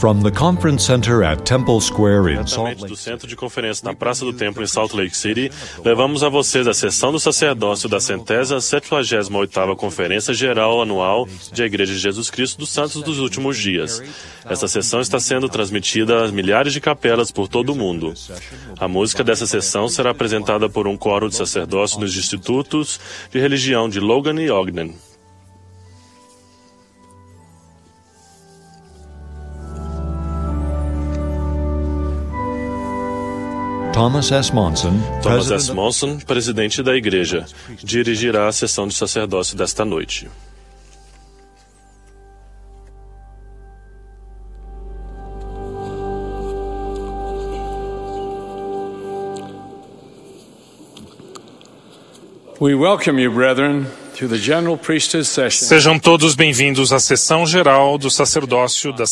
From the conference center at Temple Square in Salt Diretamente Lake do centro de conferência na Praça do Templo em Salt Lake City, levamos a vocês a sessão do sacerdócio da 178ª Conferência Geral Anual de A Igreja de Jesus Cristo dos Santos dos Últimos Dias. Esta sessão está sendo transmitida a milhares de capelas por todo o mundo. A música dessa sessão será apresentada por um coro de sacerdócio dos Institutos de Religião de Logan e Ogden. Thomas S. Monson, presidente da igreja, dirigirá a sessão de sacerdócio desta noite. We welcome you, brethren, to the General Priesthood Session. Sejam todos bem-vindos à sessão geral do sacerdócio da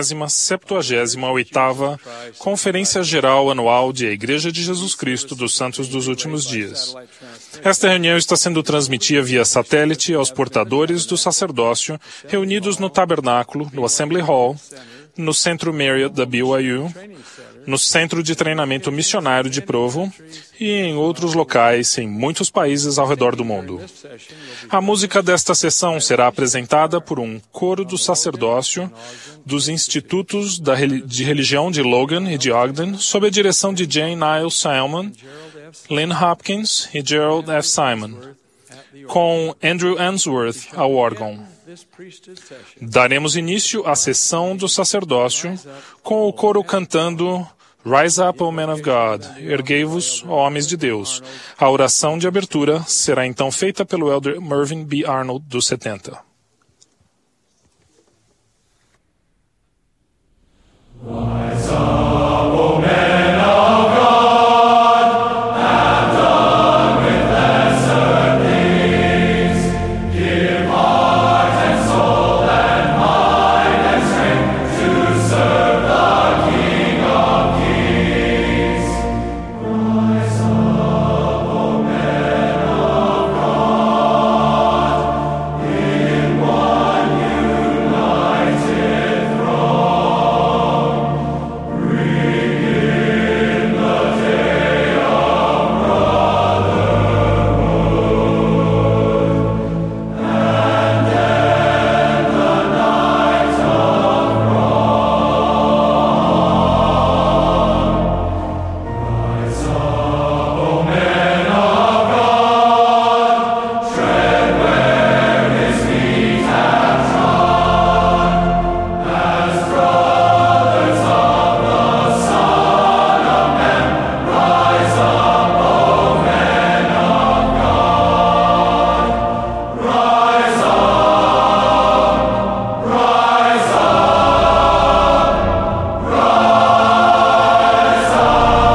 178ª Conferência Geral Anual de A Igreja de Jesus Cristo dos Santos dos Últimos Dias. Esta reunião está sendo transmitida via satélite aos portadores do sacerdócio reunidos no Tabernáculo, no Assembly Hall, no Centro Marriott da BYU, no Centro de Treinamento Missionário de Provo e em outros locais em muitos países ao redor do mundo. A música desta sessão será apresentada por um coro do sacerdócio dos Institutos de Religião de Logan e de Ogden, sob a direção de Jane Niles Salmon, Lynn Hopkins e Gerald F. Simon, com Andrew Answorth ao órgão. Daremos início à sessão do sacerdócio com o coro cantando Rise Up, O Men of God, erguei-vos, ó homens de Deus. A oração de abertura será então feita pelo Elder Mervyn B. Arnold, dos 70. Rise up, O men of God, have done with lesser things. Give heart and soul and mind and strength to serve the King of Kings. Rise up, O men of God, in one united throng. Bring in the day of brotherhood, and end the night of wrong. Rise up, O men of God, tread where His feet have trod, as brothers of the Son of Man. Rise up, O men of God. Rise up, rise up, rise up.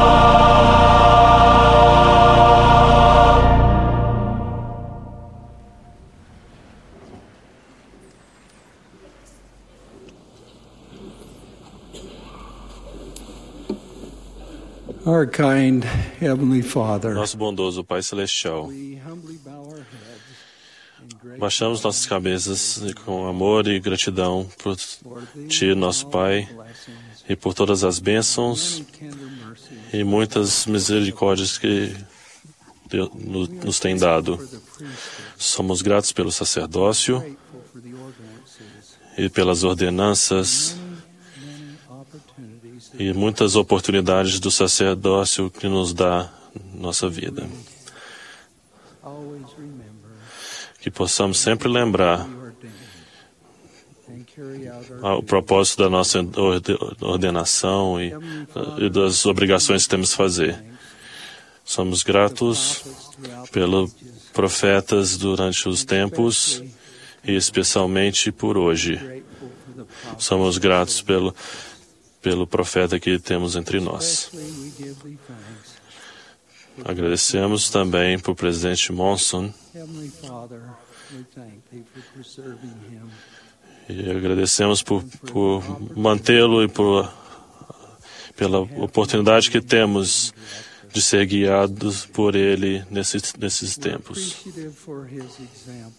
Our kind Heavenly Father, Nosso bondoso Pai Celestial, we humbly bow our heads in great baixamos nossas cabeças com amor e gratidão por Ti, nosso Pai, blessings, e por todas as bênçãos tender mercies e muitas misericórdias que Deus nos tem dado. for the priesthood, Somos gratos pelo sacerdócio grateful for the ordinances, e pelas ordenanças many opportunities that e muitas oportunidades do sacerdócio que nos dá nossa vida. always remember Que possamos sempre lembrar we ordained and carry out our o propósito da nossa ordenação e das obrigações que temos que fazer. Somos gratos pelos profetas durante os tempos e especialmente por hoje. grateful for the prophet. Somos gratos pelo profeta que temos entre nós. Especially we give thee thanks. Agradecemos também por presidente Monson Heavenly Father, we thank thee for preserving him. e agradecemos por mantê-lo e pela oportunidade que temos de ser guiados por Ele nesses tempos.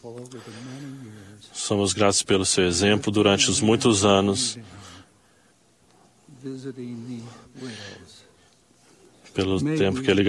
Somos gratos pelo seu exemplo durante os muitos anos visiting the widows. pelo tempo que ele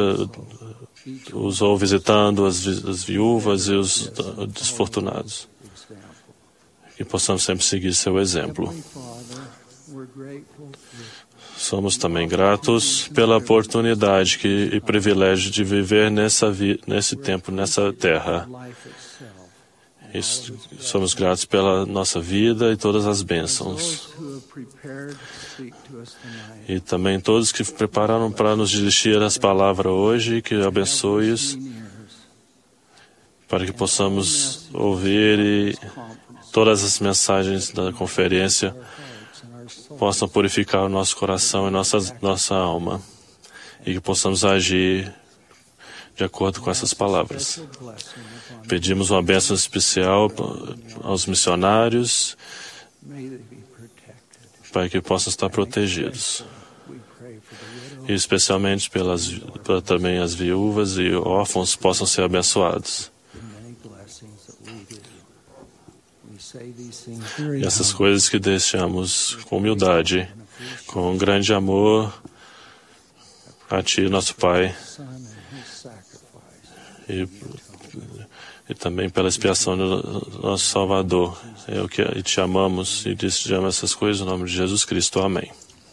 usou visitando as viúvas e os desfortunados. Que possamos sempre seguir seu exemplo. Heavenly Father, we're grateful for Somos também gratos pela oportunidade e privilégio de viver nesse tempo, nessa terra. life itself. Somos gratos pela nossa vida e todas as bênçãos. Those who have prepared to speak to us tonight. E também todos que prepararam para nos dirigir as palavras hoje, que abençoe-os, para que possamos ouvir e todas as mensagens da conferência possam purificar o nosso coração e nossa alma, e que possamos agir de acordo com essas palavras. Pedimos uma bênção especial aos missionários, May they be protected. para que possam estar protegidos. We pray for the widow E especialmente para também as viúvas e órfãos possam ser abençoados. and many blessings that we do. We say these things very E essas humbly coisas que deixamos com humildade, com grande amor a Ti, nosso Pai, in Son and His sacrifice. e também pela expiação do nosso Salvador. E te amamos e desejamos essas coisas no nome de Jesus Cristo. Amém.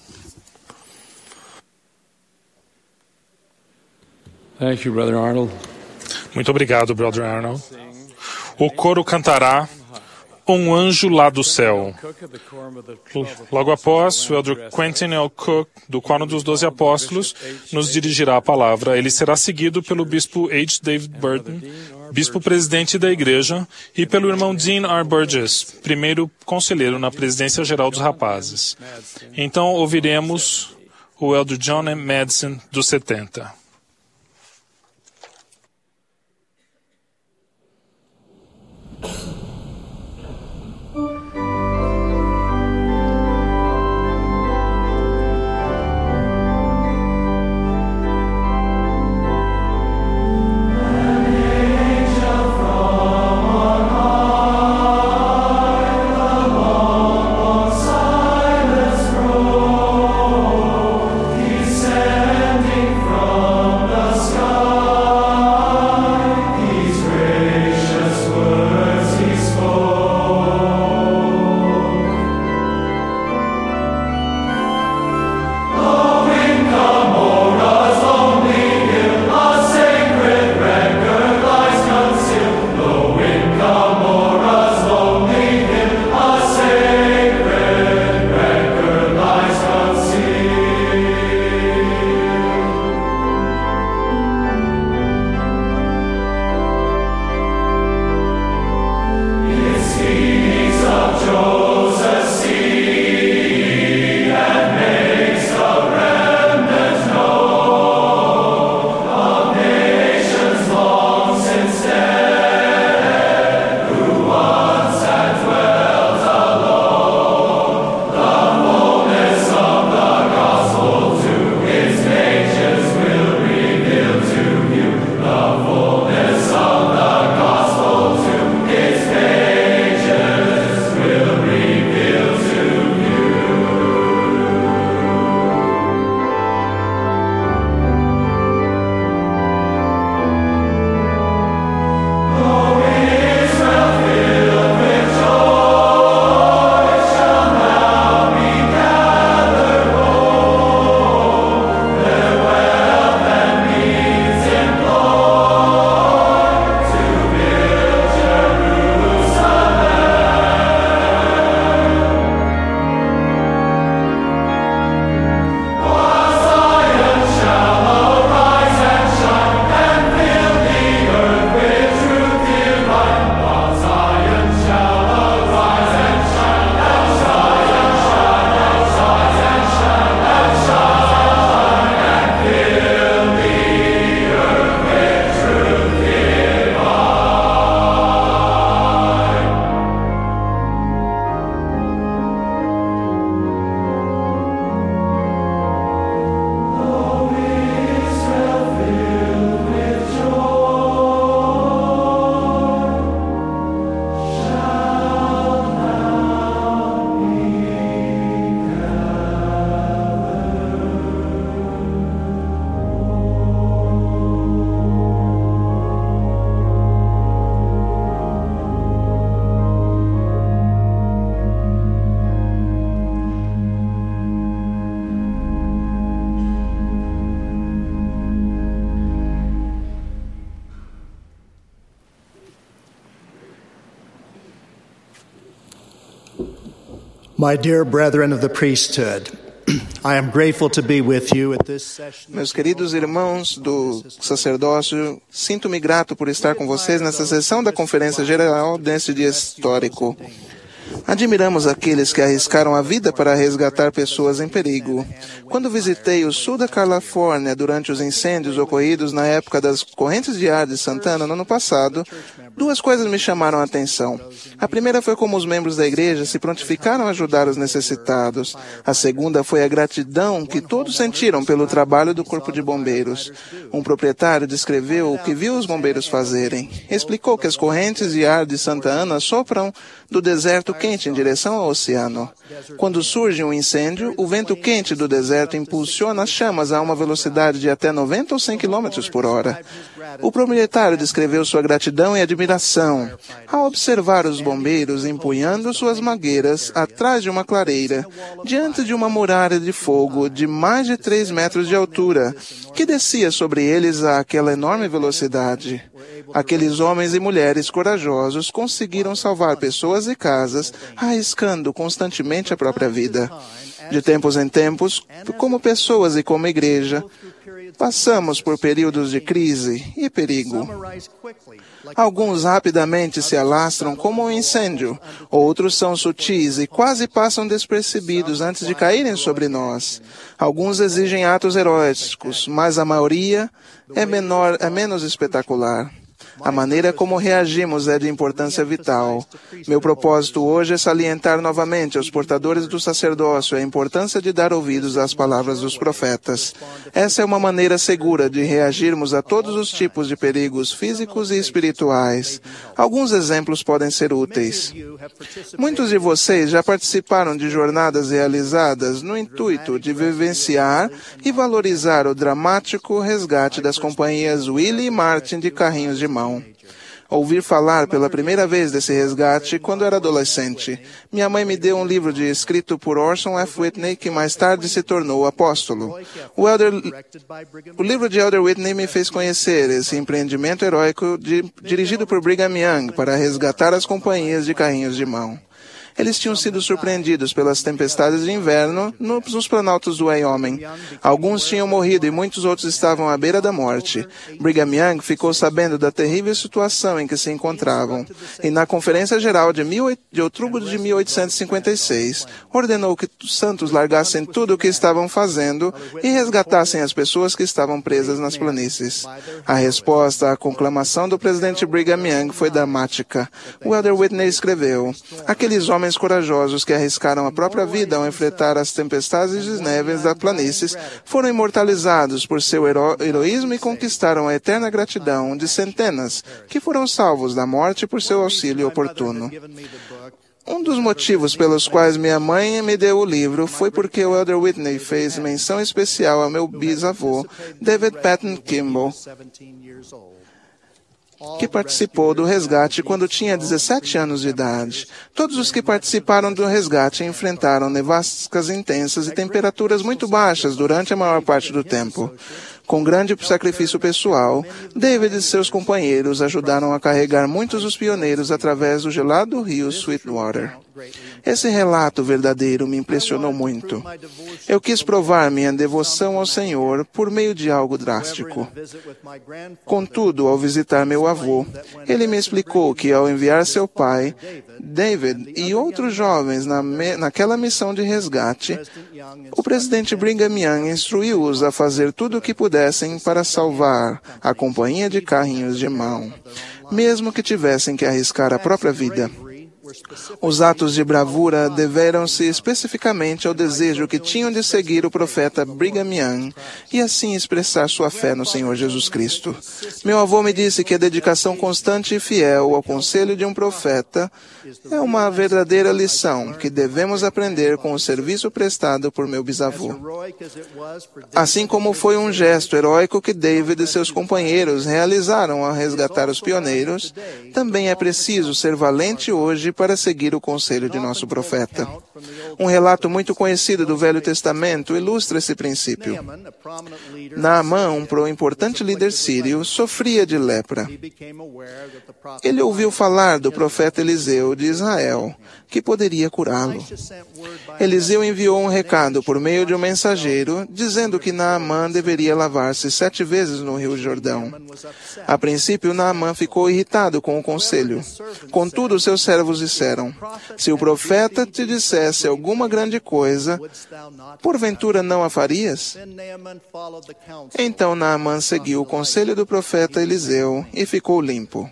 Thank you, Brother Arnold. Muito obrigado, Brother Arnold. O coro cantará Um Anjo Lá do Céu. Logo após, o Elder Quentin L. Cook, do Quórum dos 12 Apóstolos, nos dirigirá a palavra. Ele será seguido pelo bispo H. David Burton, bispo-presidente da igreja, e pelo irmão Dean R. Burgess, primeiro conselheiro na presidência geral dos rapazes. Então, ouviremos o Elder John M. Madsen, dos 70. Descending from My dear brethren of the priesthood, I am grateful to be with you at this session. Meus queridos irmãos do sacerdócio, sinto-me grato por estar com vocês nessa sessão da Conferência Geral desse dia histórico. Admiramos aqueles que arriscaram a vida para resgatar pessoas em perigo. Quando visitei o sul da Califórnia durante os incêndios ocorridos na época das correntes de ar de Santana no ano passado, duas coisas me chamaram a atenção. A primeira foi como os membros da igreja se prontificaram a ajudar os necessitados. A segunda foi a gratidão que todos sentiram pelo trabalho do Corpo de Bombeiros. Um proprietário descreveu o que viu os bombeiros fazerem. Explicou que as correntes de ar de Santa Ana sopram do deserto quente em direção ao oceano. Quando surge um incêndio, o vento quente do deserto impulsiona as chamas a uma velocidade de até 90 ou 100 km por hora. O proprietário descreveu sua gratidão e admiração ao observar os bombeiros empunhando suas mangueiras atrás de uma clareira, diante de uma muralha de fogo de mais de 3 metros de altura, que descia sobre eles àquela enorme velocidade. Aqueles homens e mulheres corajosos conseguiram salvar pessoas e casas, arriscando constantemente a própria vida. De tempos em tempos, como pessoas e como igreja, passamos por períodos de crise e perigo. Alguns rapidamente se alastram como um incêndio, outros são sutis e quase passam despercebidos antes de caírem sobre nós. Alguns exigem atos heróicos, mas a maioria é menos espetacular. A maneira como reagimos é de importância vital. Meu propósito hoje é salientar novamente aos portadores do sacerdócio a importância de dar ouvidos às palavras dos profetas. Essa é uma maneira segura de reagirmos a todos os tipos de perigos físicos e espirituais. Alguns exemplos podem ser úteis. Muitos de vocês já participaram de jornadas realizadas no intuito de vivenciar e valorizar o dramático resgate das companhias Willie e Martin de carrinhos de mão. Ouvi falar pela primeira vez desse resgate quando era adolescente. Minha mãe me deu um livro escrito por Orson F. Whitney, que mais tarde se tornou apóstolo. O livro de Elder Whitney me fez conhecer esse empreendimento heróico dirigido por Brigham Young para resgatar as companhias de carrinhos de mão. Eles tinham sido surpreendidos pelas tempestades de inverno nos planaltos do Wyoming. Alguns tinham morrido e muitos outros estavam à beira da morte. Brigham Young ficou sabendo da terrível situação em que se encontravam e, na Conferência Geral de outubro de 1856, ordenou que os santos largassem tudo o que estavam fazendo e resgatassem as pessoas que estavam presas nas planícies. A resposta à conclamação do presidente Brigham Young foi dramática. O Elder Whitney escreveu: aqueles homens corajosos que arriscaram a própria vida ao enfrentar as tempestades de neves das planícies foram imortalizados por seu heroísmo e conquistaram a eterna gratidão de centenas que foram salvos da morte por seu auxílio oportuno. Um dos motivos pelos quais minha mãe me deu o livro foi porque o Elder Whitney fez menção especial ao meu bisavô, David Patton Kimball, que participou do resgate quando tinha 17 anos de idade. Todos os que participaram do resgate enfrentaram nevascas intensas e temperaturas muito baixas durante a maior parte do tempo. Com grande sacrifício pessoal, David e seus companheiros ajudaram a carregar muitos dos pioneiros através do gelado rio Sweetwater. Esse relato verdadeiro me impressionou muito. Eu quis provar minha devoção ao Senhor por meio de algo drástico. Contudo, ao visitar meu avô, ele me explicou que ao enviar seu pai, David e outros jovens naquela missão de resgate, o presidente Brigham Young instruiu-os a fazer tudo o que pudessem para salvar a companhia de carrinhos de mão, mesmo que tivessem que arriscar a própria vida. Os atos de bravura deveram-se especificamente ao desejo que tinham de seguir o profeta Brigham Young e assim expressar sua fé no Senhor Jesus Cristo. Meu avô me disse que a dedicação constante e fiel ao conselho de um profeta é uma verdadeira lição que devemos aprender com o serviço prestado por meu bisavô. Assim como foi um gesto heróico que David e seus companheiros realizaram ao resgatar os pioneiros, também é preciso ser valente hoje para seguir o conselho de nosso profeta. Um relato muito conhecido do Velho Testamento ilustra esse princípio. Naamã, um importante líder sírio, sofria de lepra. Ele ouviu falar do profeta Eliseu de Israel, que poderia curá-lo. Eliseu enviou um recado por meio de um mensageiro, dizendo que Naamã deveria lavar-se 7 vezes no Rio Jordão. A princípio, Naamã ficou irritado com o conselho. Contudo, seus servos disseram: se o profeta te dissesse alguma grande coisa, porventura não a farias? Então Naamã seguiu o conselho do profeta Eliseu e ficou limpo.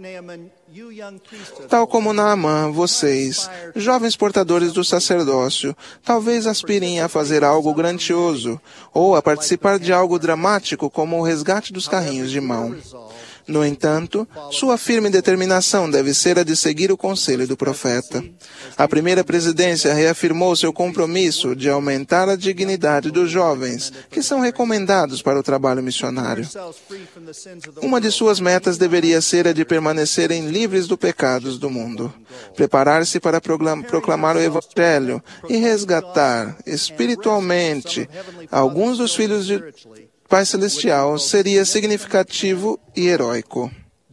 Tal como Naamã, vocês, jovens portadores do sacerdócio, talvez aspirem a fazer algo grandioso ou a participar de algo dramático como o resgate dos carrinhos de mão. No entanto, sua firme determinação deve ser a de seguir o conselho do profeta. A primeira presidência reafirmou seu compromisso de aumentar a dignidade dos jovens, que são recomendados para o trabalho missionário. Uma de suas metas deveria ser a de permanecerem livres dos pecados do mundo, preparar-se para proclamar o Evangelho e resgatar espiritualmente alguns dos filhos de Pai Celestial seria significativo e heróico.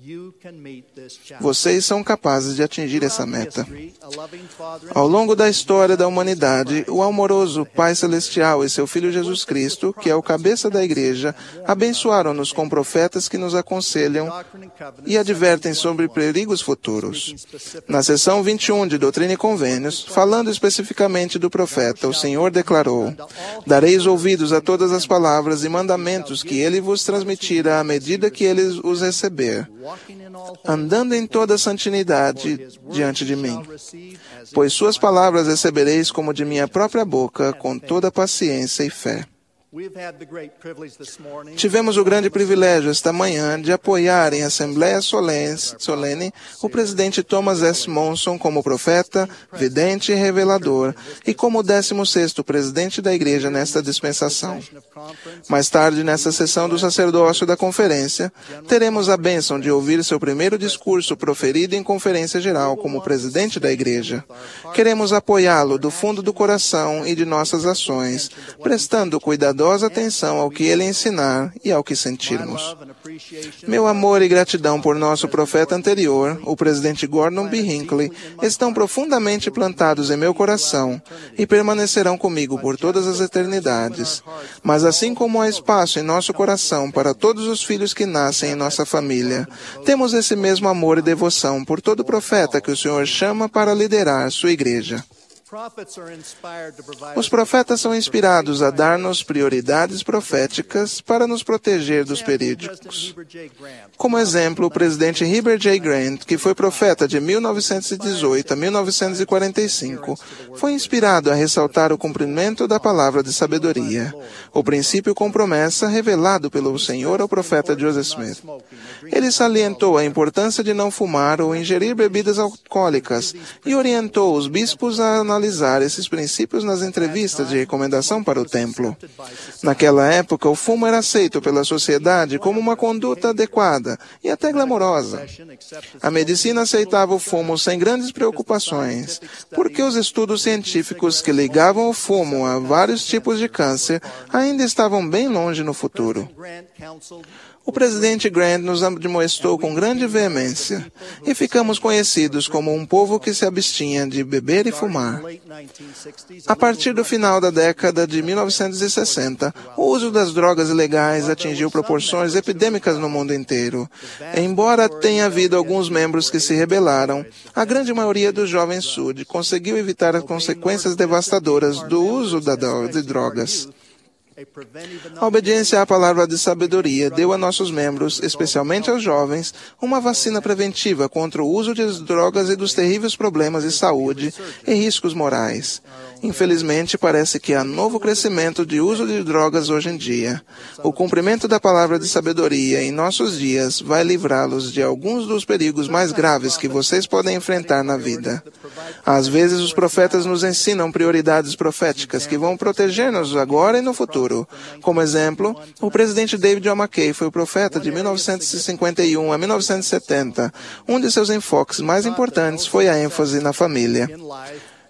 Vocês são capazes de atingir essa meta. Ao longo da história da humanidade, o amoroso Pai Celestial e seu Filho Jesus Cristo, que é o cabeça da Igreja, abençoaram-nos com profetas que nos aconselham e advertem sobre perigos futuros. Na seção 21 de Doutrina e Convênios, falando especificamente do profeta, o Senhor declarou: dareis ouvidos a todas as palavras e mandamentos que ele vos transmitirá à medida que ele os receber, andando em toda santidade diante de mim. Pois suas palavras recebereis como de minha própria boca, com toda paciência e fé. Tivemos o grande privilégio esta manhã de apoiar em assembleia solene o presidente Thomas S. Monson como profeta, vidente e revelador, e como o 16º presidente da igreja nesta dispensação. Mais tarde, nesta sessão do sacerdócio da conferência, teremos a bênção de ouvir seu primeiro discurso proferido em conferência geral como presidente da igreja. Queremos apoiá-lo do fundo do coração e de nossas ações, prestando cuidadosa atenção ao que ele ensinar e ao que sentirmos. Meu amor e gratidão por nosso profeta anterior, o presidente Gordon B. Hinckley, estão profundamente plantados em meu coração e permanecerão comigo por todas as eternidades. Mas assim como há espaço em nosso coração para todos os filhos que nascem em nossa família, temos esse mesmo amor e devoção por todo profeta que o Senhor chama para liderar sua igreja. Os profetas são inspirados a dar-nos prioridades proféticas para nos proteger dos perigos. Como exemplo, o presidente Heber J. Grant, que foi profeta de 1918 a 1945, foi inspirado a ressaltar o cumprimento da palavra de sabedoria, o princípio com promessa revelado pelo Senhor ao profeta Joseph Smith. Ele salientou a importância de não fumar ou ingerir bebidas alcoólicas e orientou os bispos a analisar esses princípios nas entrevistas de recomendação para o templo. Naquela época, o fumo era aceito pela sociedade como uma conduta adequada e até glamourosa. A medicina aceitava o fumo sem grandes preocupações, porque os estudos científicos que ligavam o fumo a vários tipos de câncer ainda estavam bem longe no futuro. O presidente Grant nos admoestou com grande veemência, e ficamos conhecidos como um povo que se abstinha de beber e fumar. A partir do final da década de 1960, o uso das drogas ilegais atingiu proporções epidêmicas no mundo inteiro. Embora tenha havido alguns membros que se rebelaram, a grande maioria dos jovens Sud conseguiu evitar as consequências devastadoras do uso de drogas. A obediência à palavra de sabedoria deu a nossos membros, especialmente aos jovens, uma vacina preventiva contra o uso de drogas e dos terríveis problemas de saúde e riscos morais. Infelizmente, parece que há novo crescimento de uso de drogas hoje em dia. O cumprimento da palavra de sabedoria em nossos dias vai livrá-los de alguns dos perigos mais graves que vocês podem enfrentar na vida. Às vezes, os profetas nos ensinam prioridades proféticas que vão proteger-nos agora e no futuro. Como exemplo, o presidente David John McKay foi o profeta de 1951 a 1970. Um de seus enfoques mais importantes foi a ênfase na família.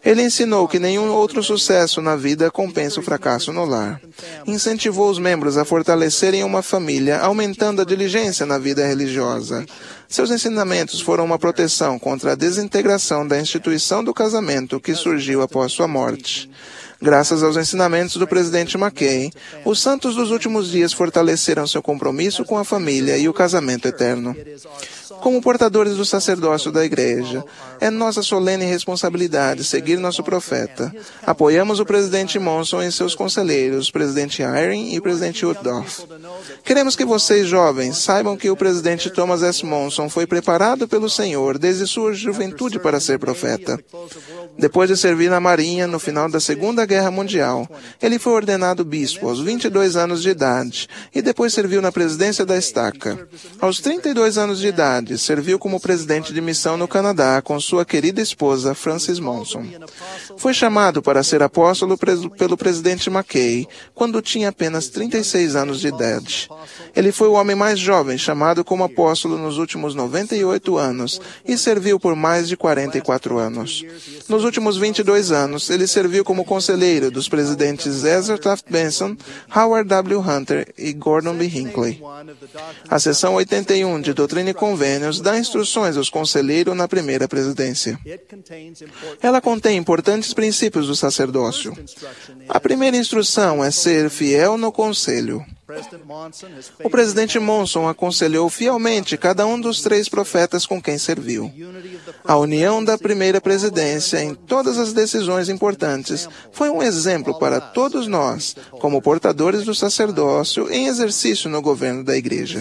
Ele ensinou que nenhum outro sucesso na vida compensa o fracasso no lar. Incentivou os membros a fortalecerem uma família, aumentando a diligência na vida religiosa. Seus ensinamentos foram uma proteção contra a desintegração da instituição do casamento que surgiu após sua morte. Graças aos ensinamentos do presidente McKay, os santos dos últimos dias fortaleceram seu compromisso com a família e o casamento eterno. Como portadores do sacerdócio da Igreja, é nossa solene responsabilidade seguir nosso profeta. Apoiamos o presidente Monson e seus conselheiros, presidente Eyring e presidente Woodruff. Queremos que vocês, jovens, saibam que o presidente Thomas S. Monson foi preparado pelo Senhor desde sua juventude para ser profeta. Depois de servir na Marinha no final da Segunda Guerra Mundial, ele foi ordenado bispo aos 22 anos de idade e depois serviu na presidência da estaca. Aos 32 anos de idade, serviu como presidente de missão no Canadá com sua querida esposa, Frances Monson. Foi chamado para ser apóstolo pelo presidente McKay quando tinha apenas 36 anos de idade. Ele foi o homem mais jovem chamado como apóstolo nos últimos 98 anos e serviu por mais de 44 anos. Nos últimos 22 anos, ele serviu como conselheiro dos presidentes Ezra Taft Benson, Howard W. Hunter e Gordon B. Hinckley. A seção 81 de Doutrina e Convênios dá instruções aos conselheiros na primeira presidência. Ela contém importantes princípios do sacerdócio. A primeira instrução é ser fiel no conselho. O presidente Monson aconselhou fielmente cada um dos 3 profetas com quem serviu. A união da primeira presidência em todas as decisões importantes foi um exemplo para todos nós, como portadores do sacerdócio em exercício no governo da Igreja.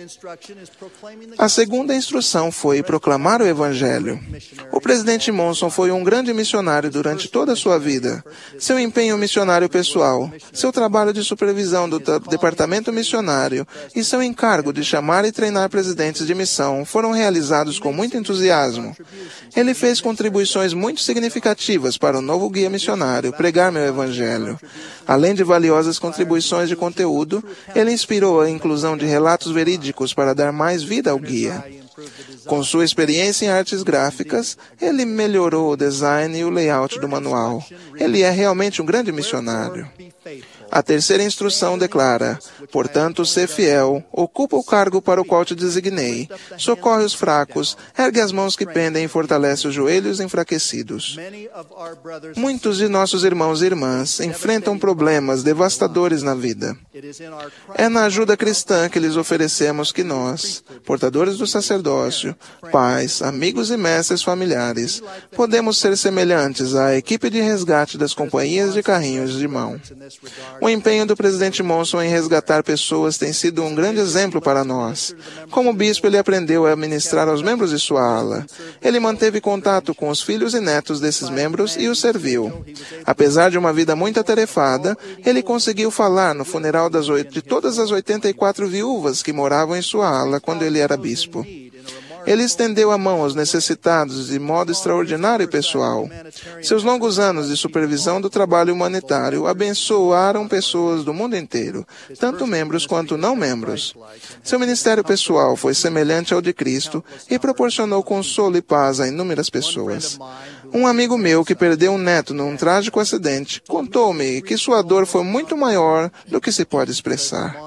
A segunda instrução foi proclamar o Evangelho. O presidente Monson foi um grande missionário durante toda a sua vida. Seu empenho missionário pessoal, seu trabalho de supervisão do departamento missionário e seu encargo de chamar e treinar presidentes de missão foram realizados com muito entusiasmo. Ele fez contribuições muito significativas para o novo guia missionário, Pregar Meu Evangelho. Além de valiosas contribuições de conteúdo, ele inspirou a inclusão de relatos verídicos para dar mais vida ao guia. Com sua experiência em artes gráficas, ele melhorou o design e o layout do manual. Ele é realmente um grande missionário. A terceira instrução declara: portanto, sê fiel, ocupa o cargo para o qual te designei, socorre os fracos, ergue as mãos que pendem e fortalece os joelhos enfraquecidos. Muitos de nossos irmãos e irmãs enfrentam problemas devastadores na vida. É na ajuda cristã que lhes oferecemos que nós, portadores do sacerdócio, pais, amigos e mestres familiares, podemos ser semelhantes à equipe de resgate das companhias de carrinhos de mão. O empenho do presidente Monson em resgatar pessoas tem sido um grande exemplo para nós. Como bispo, ele aprendeu a ministrar aos membros de sua ala. Ele manteve contato com os filhos e netos desses membros e os serviu. Apesar de uma vida muito atarefada, ele conseguiu falar no funeral de todas as 84 viúvas que moravam em sua ala quando ele era bispo. Ele estendeu a mão aos necessitados de modo extraordinário e pessoal. Seus longos anos de supervisão do trabalho humanitário abençoaram pessoas do mundo inteiro, tanto membros quanto não membros. Seu ministério pessoal foi semelhante ao de Cristo e proporcionou consolo e paz a inúmeras pessoas. Um amigo meu que perdeu um neto num trágico acidente contou-me que sua dor foi muito maior do que se pode expressar.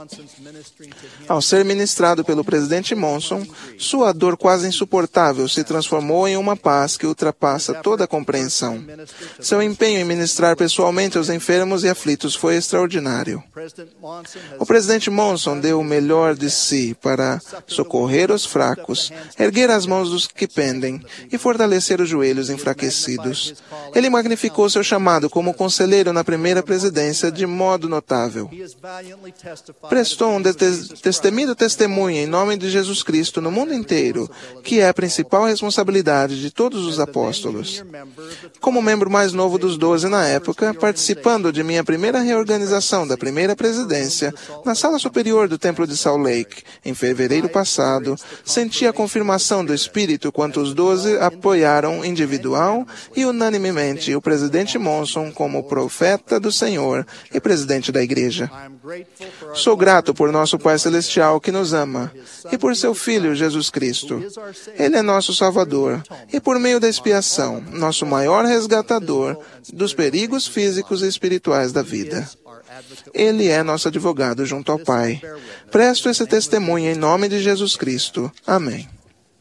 Ao ser ministrado pelo presidente Monson, sua dor quase insuportável se transformou em uma paz que ultrapassa toda a compreensão. Seu empenho em ministrar pessoalmente aos enfermos e aflitos foi extraordinário. O presidente Monson deu o melhor de si para socorrer os fracos, erguer as mãos dos que pendem e fortalecer os joelhos enfraquecidos. Ele magnificou seu chamado como conselheiro na primeira presidência de modo notável. Prestou um destemido testemunho em nome de Jesus Cristo no mundo inteiro, que é a principal responsabilidade de todos os apóstolos. Como membro mais novo dos 12 na época, participando de minha primeira reorganização da primeira presidência, na sala superior do Templo de Salt Lake, em fevereiro passado, senti a confirmação do Espírito quanto os 12 apoiaram individual e unanimemente o presidente Monson como profeta do Senhor e presidente da Igreja. Sou grato por nosso Pai Celestial que nos ama, e por seu Filho, Jesus Cristo. Ele é nosso Salvador, e por meio da expiação, nosso maior resgatador dos perigos físicos e espirituais da vida. Ele é nosso advogado junto ao Pai. Presto esse testemunho em nome de Jesus Cristo. Amém.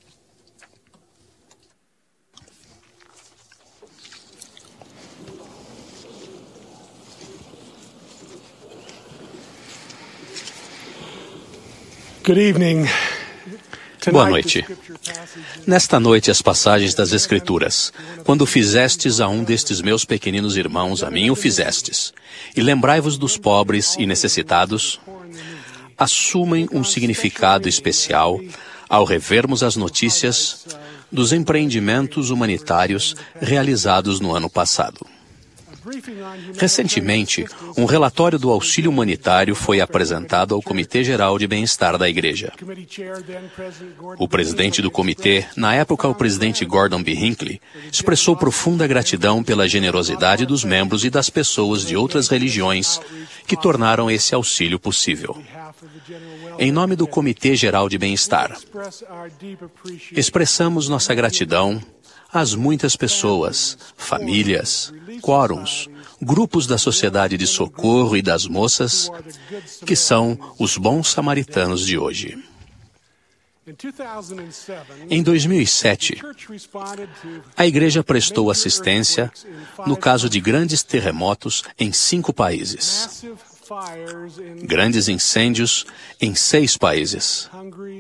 Boa noite. Nesta noite, as passagens das Escrituras. Quando fizestes a um destes meus pequeninos irmãos, a mim o fizestes. E lembrai-vos dos pobres e necessitados, assumem um significado especial ao revermos as notícias dos empreendimentos humanitários realizados no ano passado. Recentemente, um relatório do auxílio humanitário foi apresentado ao Comitê Geral de Bem-Estar da Igreja. O presidente do comitê, na época o presidente Gordon B. Hinckley, expressou profunda gratidão pela generosidade dos membros e das pessoas de outras religiões que tornaram esse auxílio possível. Em nome do Comitê Geral de Bem-Estar, expressamos nossa gratidão às muitas pessoas, famílias, quórums, grupos da sociedade de socorro e das moças, que são os bons samaritanos de hoje. Em 2007, a Igreja prestou assistência no caso de grandes terremotos em 5 países, grandes incêndios em 6 países,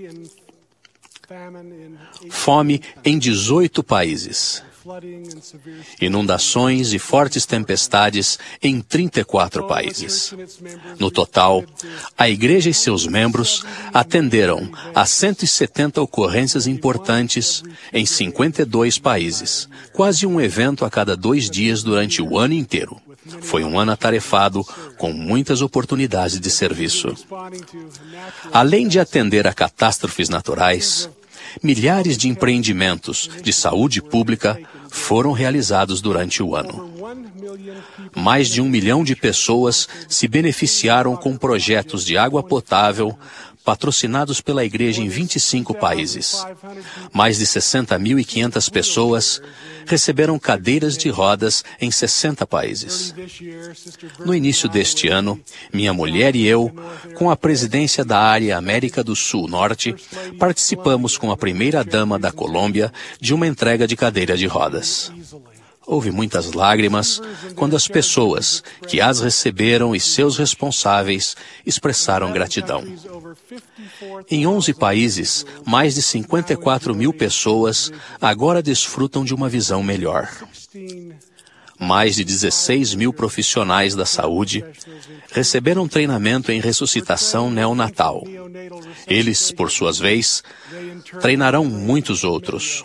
fome em 18 países, inundações e fortes tempestades em 34 países. No total, a Igreja e seus membros atenderam a 170 ocorrências importantes em 52 países, quase um evento a cada 2 dias durante o ano inteiro. Foi um ano atarefado, com muitas oportunidades de serviço. Além de atender a catástrofes naturais, milhares de empreendimentos de saúde pública foram realizados durante o ano. Mais de 1 milhão de pessoas se beneficiaram com projetos de água potável patrocinados pela Igreja em 25 países. Mais de 60.500 pessoas receberam cadeiras de rodas em 60 países. No início deste ano, minha mulher e eu, com a presidência da área América do Sul-Norte, participamos com a primeira-dama da Colômbia de uma entrega de cadeira de rodas. Houve muitas lágrimas quando as pessoas que as receberam e seus responsáveis expressaram gratidão. Em 11 países, mais de 54 mil pessoas agora desfrutam de uma visão melhor. Mais de 16 mil profissionais da saúde receberam treinamento em ressuscitação neonatal. Eles, por suas vezes, treinarão muitos outros.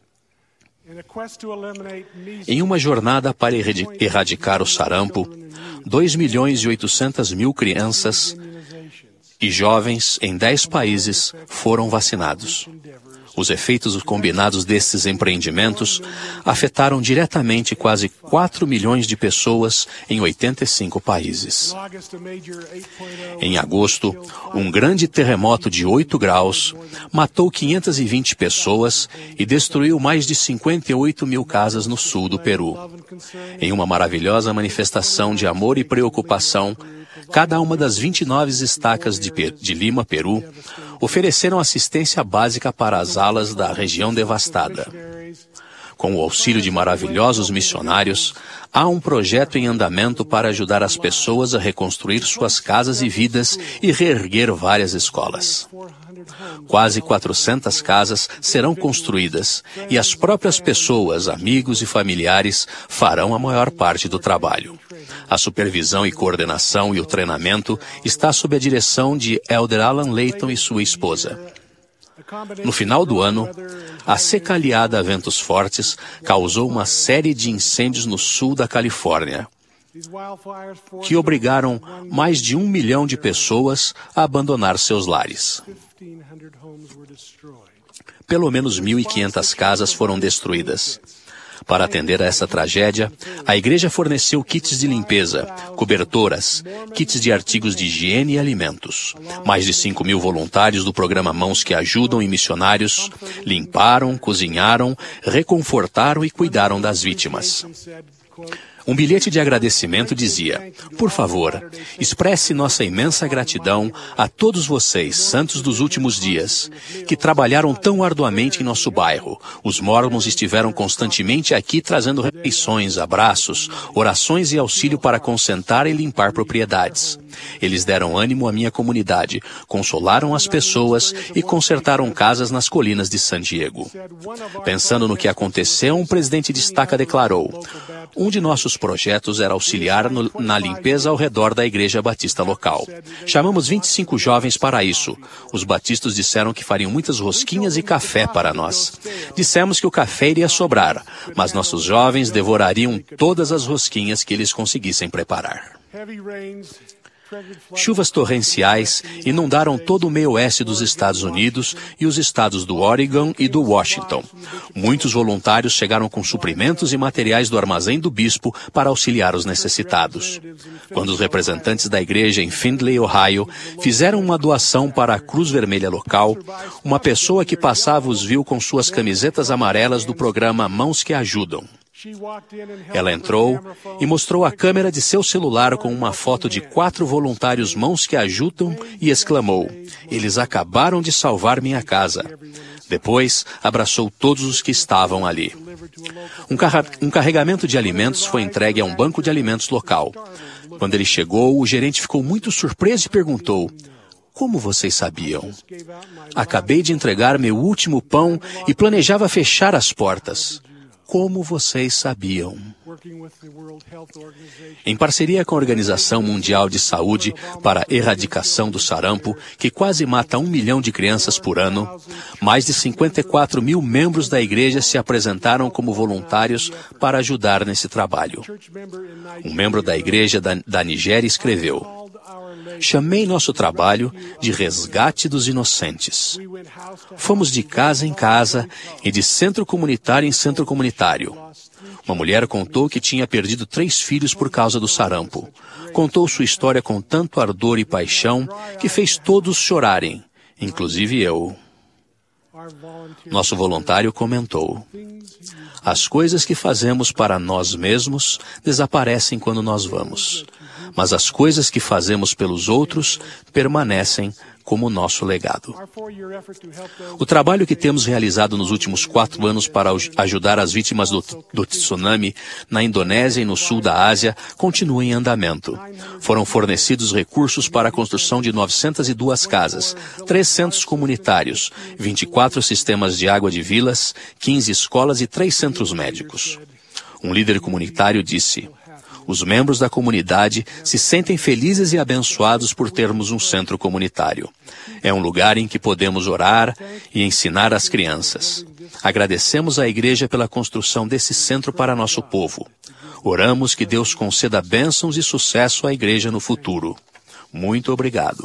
Em uma jornada para erradicar o sarampo, 2.800.000 crianças e jovens em 10 países foram vacinados. Os efeitos combinados desses empreendimentos afetaram diretamente quase 4 milhões de pessoas em 85 países. Em agosto, um grande terremoto de 8 graus matou 520 pessoas e destruiu mais de 58 mil casas no sul do Peru. Em uma maravilhosa manifestação de amor e preocupação, cada uma das 29 estacas de Lima, Peru, ofereceram assistência básica para as alas da região devastada. Com o auxílio de maravilhosos missionários, há um projeto em andamento para ajudar as pessoas a reconstruir suas casas e vidas e reerguer várias escolas. Quase 400 casas serão construídas e as próprias pessoas, amigos e familiares farão a maior parte do trabalho. A supervisão e coordenação e o treinamento está sob a direção de Elder Alan Layton e sua esposa. No final do ano, a seca aliada a ventos fortes causou uma série de incêndios no sul da Califórnia, que obrigaram mais de 1 milhão de pessoas a abandonar seus lares. Pelo menos 1.500 casas foram destruídas. Para atender a essa tragédia, a igreja forneceu kits de limpeza, cobertoras, kits de artigos de higiene e alimentos. Mais de 5.000 voluntários do programa Mãos que Ajudam e missionários limparam, cozinharam, reconfortaram e cuidaram das vítimas. Um bilhete de agradecimento dizia: por favor, expresse nossa imensa gratidão a todos vocês, santos dos últimos dias, que trabalharam tão arduamente em nosso bairro. Os mormons estiveram constantemente aqui trazendo refeições, abraços, orações e auxílio para concentrar e limpar propriedades. Eles deram ânimo à minha comunidade, consolaram as pessoas e consertaram casas nas colinas de San Diego. Pensando no que aconteceu, um presidente de estaca declarou: um de nossos projetos era auxiliar na limpeza ao redor da igreja batista local. Chamamos 25 jovens para isso. Os batistas disseram que fariam muitas rosquinhas e café para nós. Dissemos que o café iria sobrar, mas nossos jovens devorariam todas as rosquinhas que eles conseguissem preparar. Chuvas torrenciais inundaram todo o meio-oeste dos Estados Unidos e os estados do Oregon e do Washington. Muitos voluntários chegaram com suprimentos e materiais do armazém do bispo para auxiliar os necessitados. Quando os representantes da igreja em Findlay, Ohio, fizeram uma doação para a Cruz Vermelha local, uma pessoa que passava os viu com suas camisetas amarelas do programa Mãos que Ajudam. Ela entrou e mostrou a câmera de seu celular com uma foto de 4 voluntários Mãos que Ajudam e exclamou: eles acabaram de salvar minha casa. Depois, abraçou todos os que estavam ali. Um carregamento de alimentos foi entregue a um banco de alimentos local. Quando ele chegou, o gerente ficou muito surpreso e perguntou: como vocês sabiam? Acabei de entregar meu último pão e planejava fechar as portas. Como vocês sabiam? Em parceria com a Organização Mundial de Saúde para a Erradicação do Sarampo, que quase mata 1 milhão de crianças por ano, mais de 54.000 membros da igreja se apresentaram como voluntários para ajudar nesse trabalho. Um membro da igreja da Nigéria escreveu: chamei nosso trabalho de resgate dos inocentes. Fomos de casa em casa e de centro comunitário em centro comunitário. Uma mulher contou que tinha perdido 3 filhos por causa do sarampo. Contou sua história com tanto ardor e paixão que fez todos chorarem, inclusive eu. Nosso voluntário comentou: as coisas que fazemos para nós mesmos desaparecem quando nós vamos, mas as coisas que fazemos pelos outros permanecem como nosso legado. O trabalho que temos realizado nos últimos 4 anos para ajudar as vítimas do tsunami na Indonésia e no sul da Ásia continua em andamento. Foram fornecidos recursos para a construção de 902 casas, 3 centros comunitários, 24 sistemas de água de vilas, 15 escolas e 3 centros médicos. Um líder comunitário disse: os membros da comunidade se sentem felizes e abençoados por termos um centro comunitário. É um lugar em que podemos orar e ensinar as crianças. Agradecemos à igreja pela construção desse centro para nosso povo. Oramos que Deus conceda bênçãos e sucesso à igreja no futuro. Muito obrigado.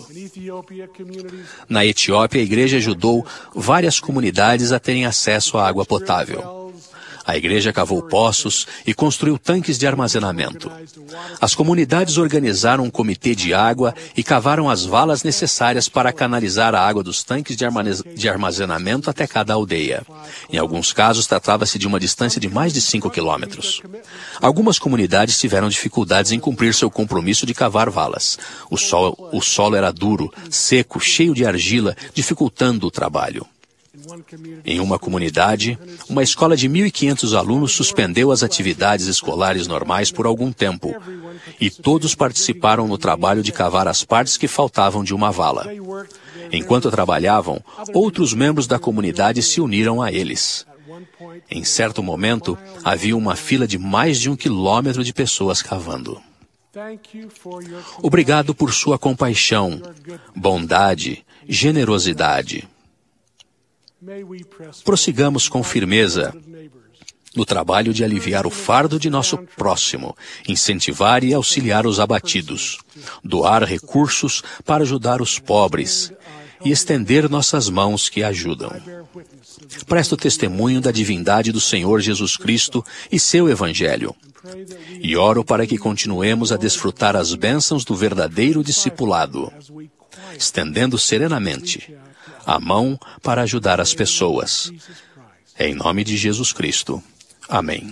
Na Etiópia, a igreja ajudou várias comunidades a terem acesso à água potável. A igreja cavou poços e construiu tanques de armazenamento. As comunidades organizaram um comitê de água e cavaram as valas necessárias para canalizar a água dos tanques de armazenamento até cada aldeia. Em alguns casos, tratava-se de uma distância de mais de 5 quilômetros. Algumas comunidades tiveram dificuldades em cumprir seu compromisso de cavar valas. O solo era duro, seco, cheio de argila, dificultando o trabalho. Em uma comunidade, uma escola de 1.500 alunos suspendeu as atividades escolares normais por algum tempo, e todos participaram no trabalho de cavar as partes que faltavam de uma vala. Enquanto trabalhavam, outros membros da comunidade se uniram a eles. Em certo momento, havia uma fila de mais de 1 quilômetro de pessoas cavando. Obrigado por sua compaixão, bondade, generosidade. Prossigamos com firmeza no trabalho de aliviar o fardo de nosso próximo, incentivar e auxiliar os abatidos, doar recursos para ajudar os pobres e estender nossas mãos que ajudam. presto testemunho da divindade do Senhor Jesus Cristo e seu Evangelho. E oro para que continuemos a desfrutar as bênçãos do verdadeiro discipulado, estendendo serenamente a mão para ajudar as pessoas. Em nome de Jesus Cristo. Amém.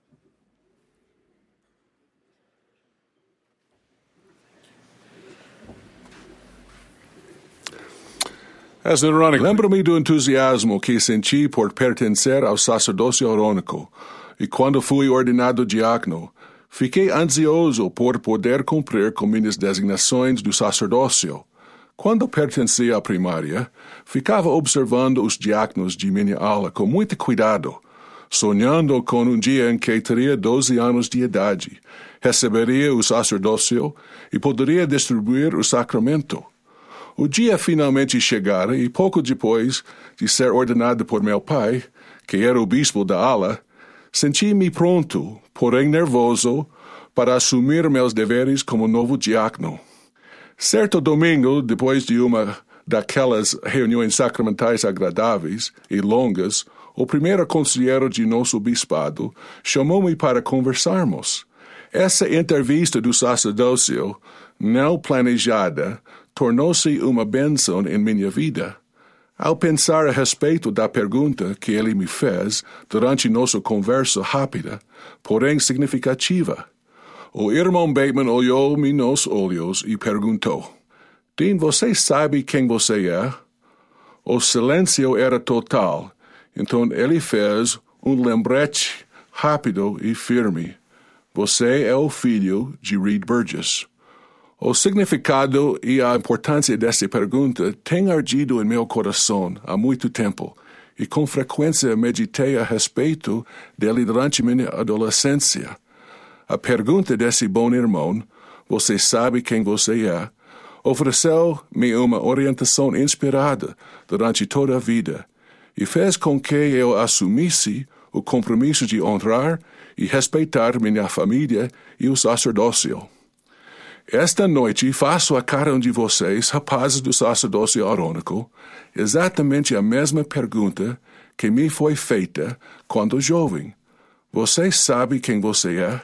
Lembro-me do entusiasmo que senti por pertencer ao sacerdócio arônico, e quando fui ordenado diácono, fiquei ansioso por poder cumprir com minhas designações do sacerdócio. Quando pertencia à primária, ficava observando os diáconos de minha aula com muito cuidado, sonhando com um dia em que teria 12 anos de idade, receberia o sacerdócio e poderia distribuir o sacramento. O dia finalmente chegara e pouco depois de ser ordenado por meu pai, que era o bispo da ala, senti-me pronto, porém nervoso, para assumir meus deveres como novo diácono. Certo domingo, depois de uma daquelas reuniões sacramentais agradáveis e longas, o primeiro conselheiro de nosso bispado chamou-me para conversarmos. Essa entrevista do sacerdócio, não planejada, tornou-se uma bênção em minha vida. Ao pensar a respeito da pergunta que ele me fez durante nossa conversa rápida, porém significativa, o irmão Bateman olhou-me nos olhos e perguntou: Dean, você sabe quem você é? O silêncio era total, então ele fez um lembrete rápido e firme. Você é o filho de Reed Burgess. O significado e a importância dessa pergunta têm ardido em meu coração há muito tempo, e com frequência meditei a respeito dele durante minha adolescência. A pergunta desse bom irmão, você sabe quem você é, ofereceu-me uma orientação inspirada durante toda a vida, e fez com que eu assumisse o compromisso de honrar e respeitar minha família e o sacerdócio. Esta noite faço a cada um de vocês, rapazes do sacerdócio arônico, exatamente a mesma pergunta que me foi feita quando jovem. Você sabe quem você é?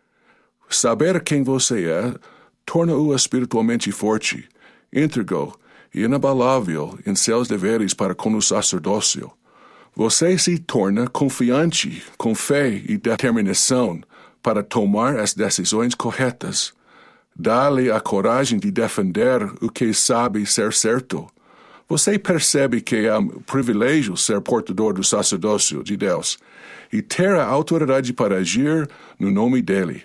Saber quem você é torna-o espiritualmente forte, íntegro e inabalável em seus deveres para com o sacerdócio. Você se torna confiante, com fé e determinação para tomar as decisões corretas. Dá-lhe a coragem de defender o que sabe ser certo. Você percebe que é um privilégio ser portador do sacerdócio de Deus e ter a autoridade para agir no nome dele.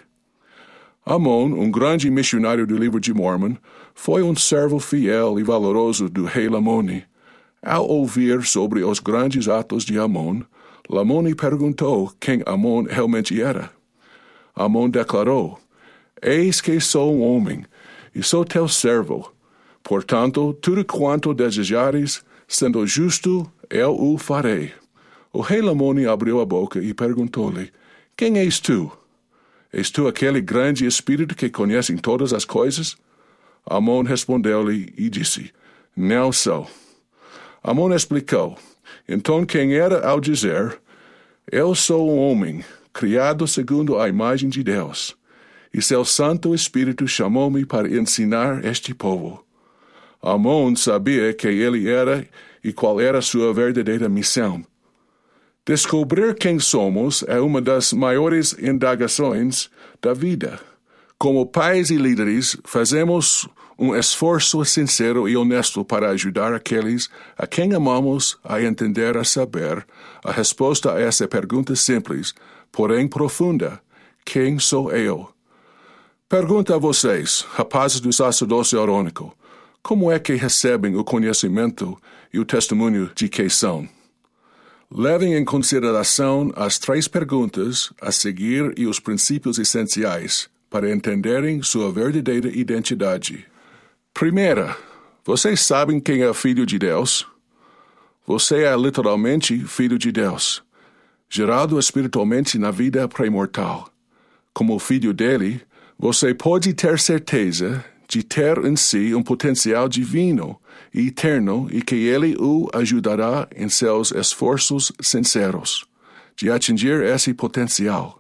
Amon, um grande missionário do livro de Mormon, foi um servo fiel e valoroso do rei Lamoni. Ao ouvir sobre os grandes atos de Amon, Lamoni perguntou quem Amon realmente era. Amon declarou: Eis que sou um homem, e sou teu servo. Portanto, tudo quanto desejares, sendo justo, eu o farei. O rei Lamoni abriu a boca e perguntou-lhe: Quem és tu? És tu aquele grande espírito que conhece todas as coisas? Amon respondeu-lhe e disse: Não sou. Amon explicou: Então quem era ao dizer: Eu sou um homem, criado segundo a imagem de Deus, e seu Santo Espírito chamou-me para ensinar este povo. Amon sabia quem ele era e qual era sua verdadeira missão. Descobrir quem somos é uma das maiores indagações da vida. Como pais e líderes, fazemos um esforço sincero e honesto para ajudar aqueles a quem amamos a entender a saber a resposta a essa pergunta simples, porém profunda: quem sou eu? Pergunto a vocês, rapazes do sacerdócio arônico, como é que recebem o conhecimento e o testemunho de quem são? Levem em consideração as 3 perguntas a seguir e os princípios essenciais para entenderem sua verdadeira identidade. Primeira, vocês sabem quem é filho de Deus? Você é literalmente filho de Deus, gerado espiritualmente na vida pré-mortal. Como filho dele, você pode ter certeza de ter em si potencial divino e eterno e que Ele o ajudará em seus esforços sinceros de atingir esse potencial.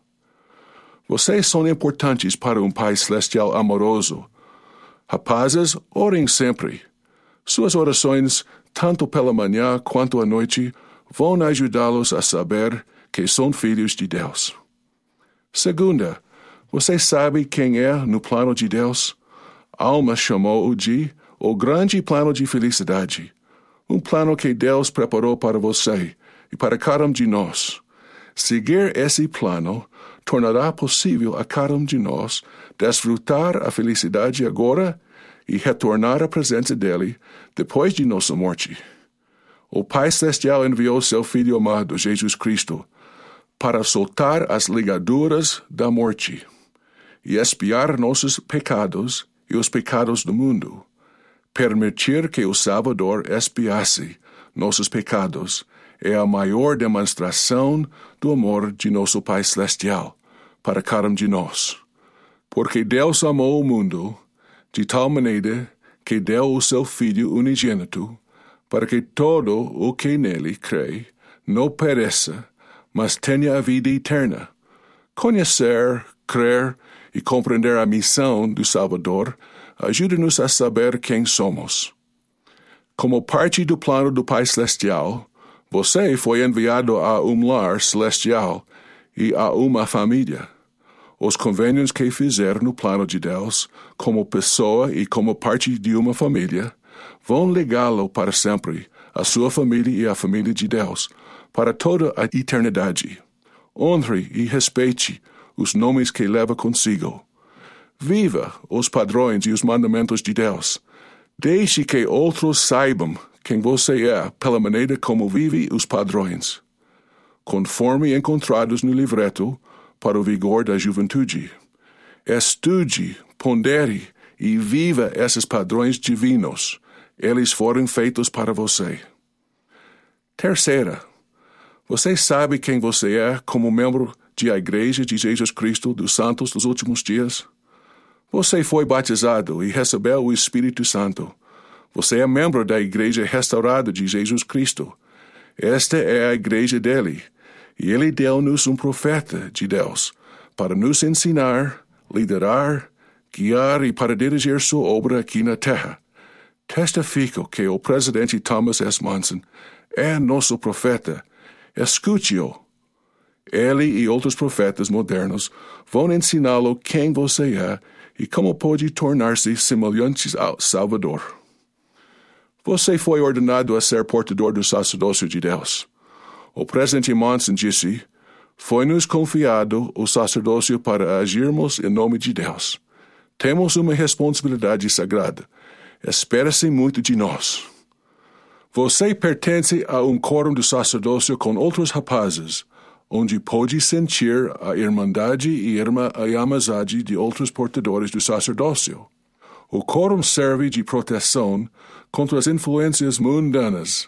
Vocês são importantes para Pai Celestial amoroso. Rapazes, orem sempre. Suas orações, tanto pela manhã quanto à noite, vão ajudá-los a saber que são filhos de Deus. Segunda, você sabe quem é no plano de Deus? Alma chamou-o de o grande plano de felicidade. Um plano que Deus preparou para você e para cada um de nós. Seguir esse plano tornará possível a cada um de nós desfrutar a felicidade agora e retornar à presença dele depois de nossa morte. O Pai Celestial enviou seu Filho amado, Jesus Cristo, para soltar as ligaduras da morte e expiar nossos pecados e os pecados do mundo. Permitir que o Salvador expiasse nossos pecados é a maior demonstração do amor de nosso Pai Celestial para cada um de nós. Porque Deus amou o mundo de tal maneira que deu o seu Filho unigênito para que todo o que nele crê não pereça, mas tenha a vida eterna. Conhecer, crer e compreender a missão do Salvador ajuda-nos a saber quem somos. Como parte do plano do Pai Celestial, você foi enviado a lar celestial e a uma família. Os convênios que fizer no plano de Deus, como pessoa e como parte de uma família, vão ligá-lo para sempre à sua família e à família de Deus, para toda a eternidade. Honre e respeite os nomes que leva consigo. Viva os padrões e os mandamentos de Deus. Deixe que outros saibam quem você é pela maneira como vive os padrões, conforme encontrados no livreto para o vigor da juventude. Estude, pondere e viva esses padrões divinos. Eles foram feitos para você. Terceira, você sabe quem você é como membro da Igreja de Jesus Cristo dos Santos dos Últimos Dias? Você foi batizado e recebeu o Espírito Santo. Você é membro da Igreja restaurada de Jesus Cristo. Esta é a Igreja dele, e ele deu-nos um profeta de Deus para nos ensinar, liderar, guiar e para dirigir sua obra aqui na terra. Testifico que o presidente Thomas S. Monson é nosso profeta. Escute-o. Ele e outros profetas modernos vão ensiná-lo quem você é e como pode tornar-se semelhante ao Salvador. Você foi ordenado a ser portador do sacerdócio de Deus. O presidente Monson disse: foi-nos confiado o sacerdócio para agirmos em nome de Deus. Temos uma responsabilidade sagrada. Espera-se muito de nós. Você pertence a um quórum do sacerdócio com outros rapazes, onde pode sentir a irmandade e a amizade de outros portadores do sacerdócio. O quórum serve de proteção contra as influências mundanas.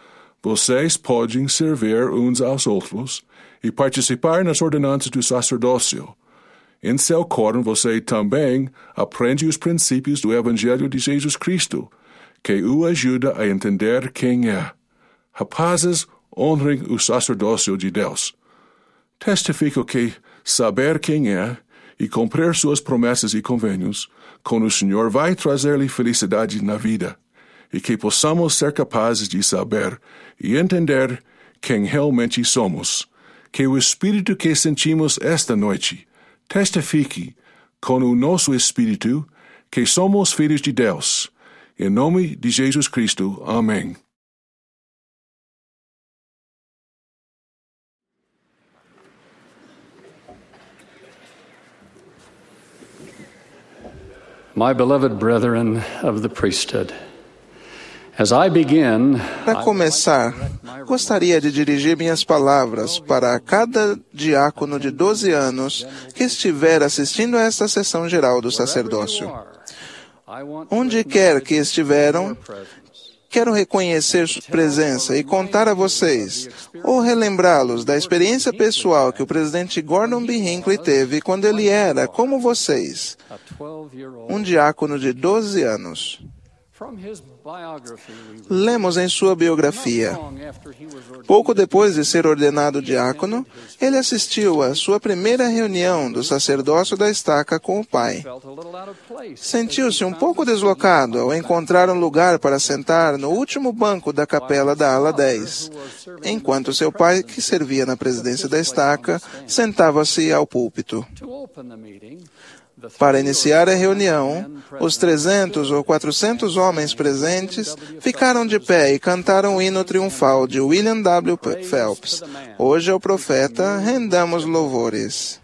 Vocês podem servir uns aos outros e participar nas ordenanças do sacerdócio. Em seu quórum você também aprende os princípios do Evangelho de Jesus Cristo, que o ajuda a entender quem é. Rapazes, honrem o sacerdócio de Deus. Testifico que saber quem é e cumprir suas promessas e convênios com o Senhor vai trazer-lhe felicidade na vida, e que possamos ser capazes de saber e entender quem realmente somos. Que o Espírito que sentimos esta noite testifique com o nosso Espírito que somos filhos de Deus. Em nome de Jesus Cristo. Amém. My beloved brethren of the priesthood, as I begin, Para começar, gostaria de dirigir minhas palavras para cada diácono de 12 anos que estiver assistindo a esta sessão geral do sacerdócio. Onde quer que estiveram, Quero reconhecer sua presença e contar a vocês, ou relembrá-los da experiência pessoal que o presidente Gordon B. Hinckley teve quando ele era, como vocês, um diácono de 12 anos. Lemos em sua biografia. Pouco depois de ser ordenado diácono, ele assistiu à sua primeira reunião do sacerdócio da estaca com o pai. Sentiu-se um pouco deslocado ao encontrar um lugar para sentar no último banco da capela da ala 10, enquanto seu pai, que servia na presidência da estaca, sentava-se ao púlpito. Para iniciar a reunião, os 300 ou 400 homens presentes ficaram de pé e cantaram o hino triunfal de William W. Phelps. Hoje ao profeta rendamos louvores.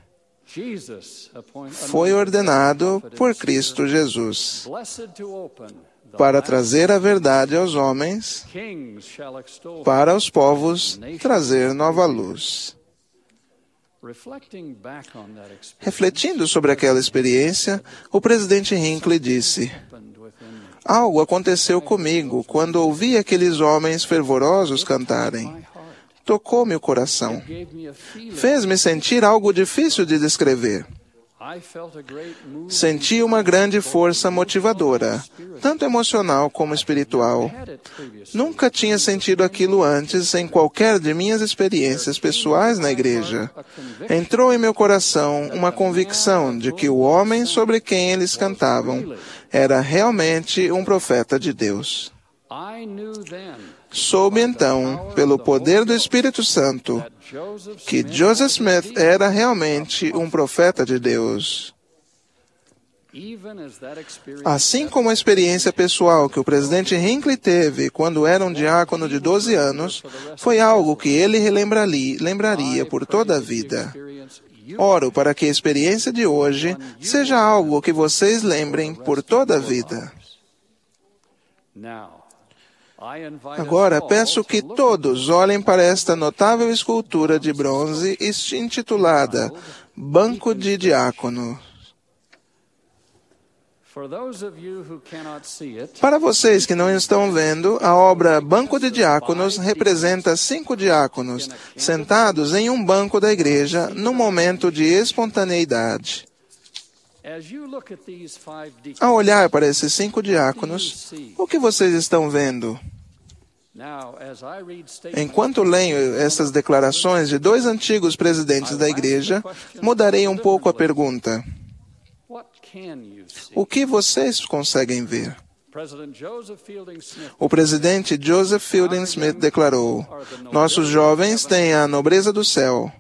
Foi ordenado por Cristo Jesus para trazer a verdade aos homens, para os povos trazer nova luz. Refletindo sobre aquela experiência, o presidente Hinckley disse: algo aconteceu comigo quando ouvi aqueles homens fervorosos cantarem. Tocou-me o coração. Fez-me sentir algo difícil de descrever. Senti uma grande força motivadora, tanto emocional como espiritual. Nunca tinha sentido aquilo antes em qualquer de minhas experiências pessoais na igreja. Entrou em meu coração uma convicção de que o homem sobre quem eles cantavam era realmente um profeta de Deus. Soube então, pelo poder do Espírito Santo, que Joseph Smith era realmente um profeta de Deus. Assim como a experiência pessoal que o presidente Hinckley teve quando era um diácono de 12 anos, foi algo que ele lembraria por toda a vida. Oro para que a experiência de hoje seja algo que vocês lembrem por toda a vida. Agora peço que todos olhem para esta notável escultura de bronze intitulada Banco de Diácono. Para vocês que não estão vendo, a obra Banco de Diáconos representa 5 diáconos sentados em um banco da igreja num momento de espontaneidade. Ao olhar para esses 5 diáconos, o que vocês estão vendo? Enquanto leio essas declarações de 2 antigos presidentes da igreja, mudarei um pouco a pergunta. O que vocês conseguem ver? O presidente Joseph Fielding Smith declarou: nossos jovens têm a nobreza do céu.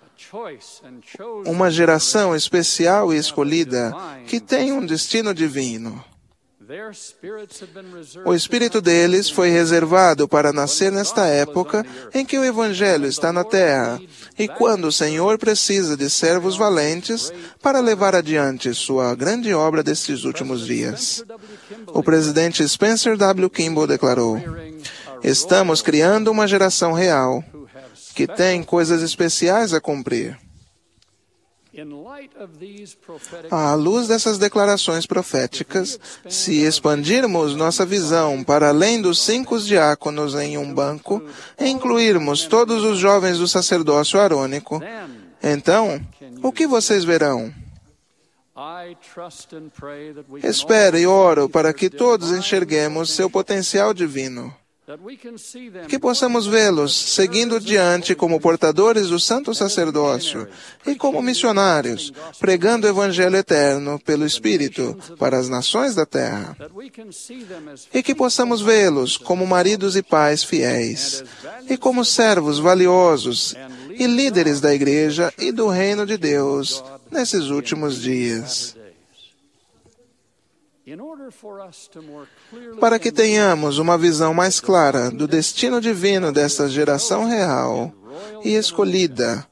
Uma geração especial e escolhida que tem um destino divino. O espírito deles foi reservado para nascer nesta época em que o Evangelho está na terra e quando o Senhor precisa de servos valentes para levar adiante sua grande obra destes últimos dias. O presidente Spencer W. Kimball declarou: estamos criando uma geração real que tem coisas especiais a cumprir. À luz dessas declarações proféticas, se expandirmos nossa visão para além dos 5 diáconos em um banco e incluirmos todos os jovens do sacerdócio arônico, então, o que vocês verão? Espero e oro para que todos enxerguemos seu potencial divino. Que possamos vê-los seguindo diante como portadores do santo sacerdócio e como missionários, pregando o Evangelho eterno pelo Espírito para as nações da terra. E que possamos vê-los como maridos e pais fiéis, e como servos valiosos e líderes da igreja e do reino de Deus nesses últimos dias. Para que tenhamos uma visão mais clara do destino divino desta geração real e escolhida,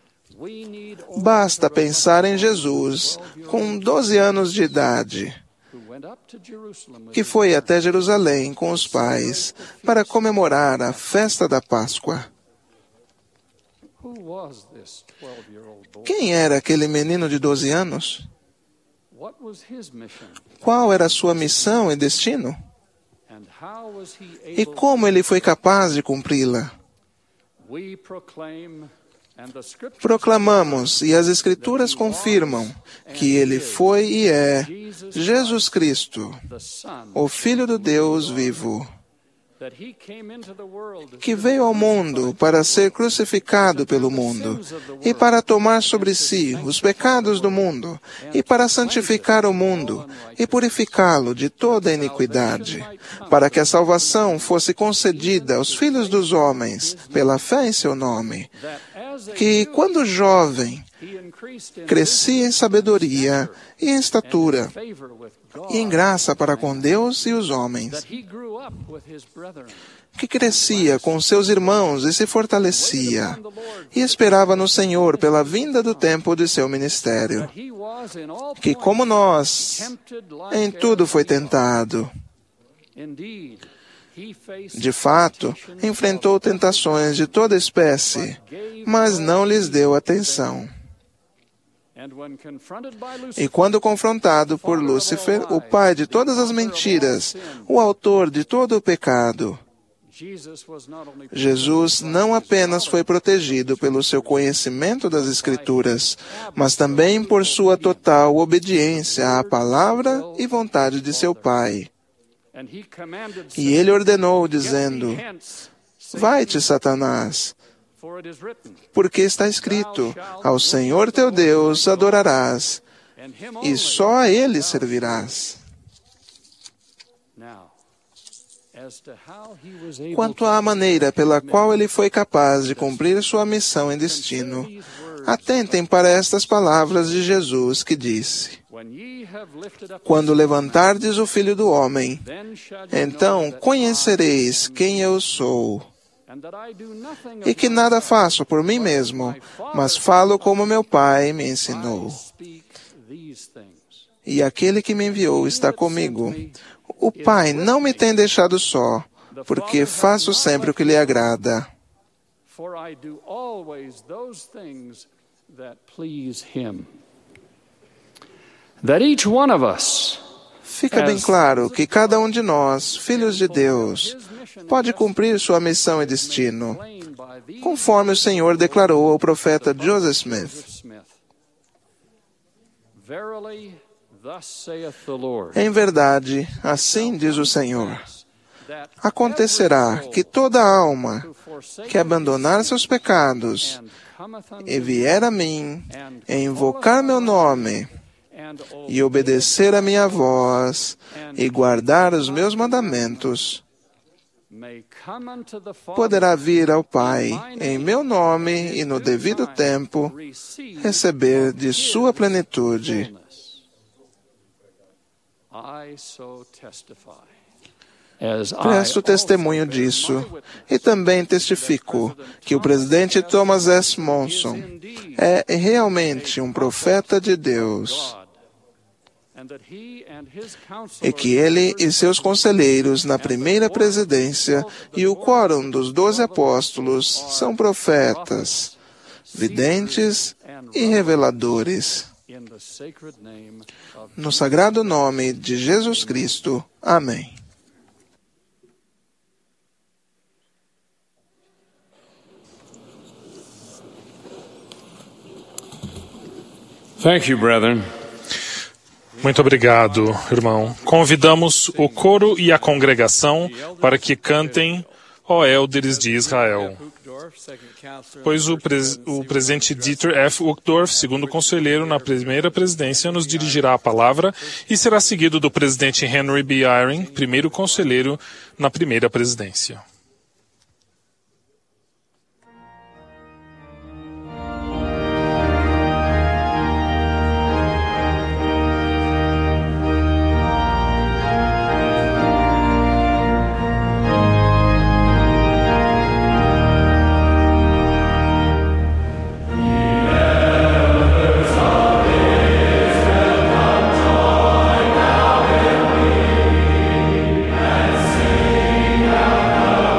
basta pensar em Jesus com 12 anos de idade, que foi até Jerusalém com os pais para comemorar a festa da Páscoa. Quem era aquele menino de 12 anos? Qual era a sua missão e destino? E como ele foi capaz de cumpri-la? Proclamamos, e as Escrituras confirmam, que ele foi e é Jesus Cristo, o Filho do Deus vivo, que veio ao mundo para ser crucificado pelo mundo, e para tomar sobre si os pecados do mundo, e para santificar o mundo, e purificá-lo de toda iniquidade, para que a salvação fosse concedida aos filhos dos homens, pela fé em seu nome, que, quando jovem, crescia em sabedoria e em estatura, e em graça para com Deus e os homens, que crescia com seus irmãos e se fortalecia, e esperava no Senhor pela vinda do tempo de seu ministério, que, como nós, em tudo foi tentado. De fato, enfrentou tentações de toda espécie, mas não lhes deu atenção. E quando confrontado por Lúcifer, o pai de todas as mentiras, o autor de todo o pecado, Jesus não apenas foi protegido pelo seu conhecimento das Escrituras, mas também por sua total obediência à palavra e vontade de seu Pai. E ele ordenou, dizendo: Vai-te, Satanás, porque está escrito: Ao Senhor teu Deus adorarás, e só a Ele servirás. Quanto à maneira pela qual ele foi capaz de cumprir sua missão e destino, atentem para estas palavras de Jesus que disse: Quando levantardes o Filho do Homem, então conhecereis quem eu sou, e que nada faço por mim mesmo, mas falo como meu Pai me ensinou. E aquele que me enviou está comigo. O Pai não me tem deixado só, porque faço sempre o que lhe agrada. Fica bem claro que cada um de nós, filhos de Deus, pode cumprir sua missão e destino, conforme o Senhor declarou ao profeta Joseph Smith. Em verdade, assim diz o Senhor, acontecerá que toda alma que abandonar seus pecados e vier a mim e invocar meu nome e obedecer a minha voz e guardar os meus mandamentos, poderá vir ao Pai em meu nome e no devido tempo receber de sua plenitude. Presto testemunho disso e também testifico que o presidente Thomas S. Monson é realmente um profeta de Deus e que ele e seus conselheiros na primeira presidência e o quórum dos 12 apóstolos são profetas, videntes e reveladores. No sagrado nome de Jesus Cristo. Amém. Thank you, brethren. Muito obrigado, irmão. Convidamos o coro e a congregação para que cantem, ó élderes de Israel. Pois o presidente Dieter F. Uchtdorf, segundo conselheiro na primeira presidência, nos dirigirá a palavra e será seguido do presidente Henry B. Eyring, primeiro conselheiro na primeira presidência. Now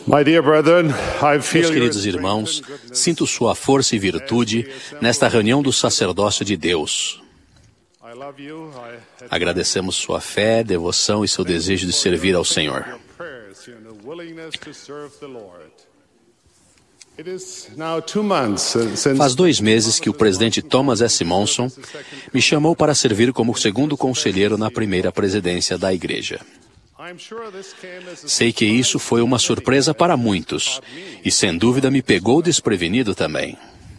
Meus queridos irmãos, sinto sua força e virtude nesta reunião do sacerdócio de Deus. Agradecemos sua fé, devoção e seu desejo de servir ao Senhor. Faz 2 meses que o presidente Thomas S. Monson me chamou para servir como segundo conselheiro na primeira presidência da igreja. Sei que isso foi uma surpresa para muitos e, sem dúvida, me pegou desprevenido também.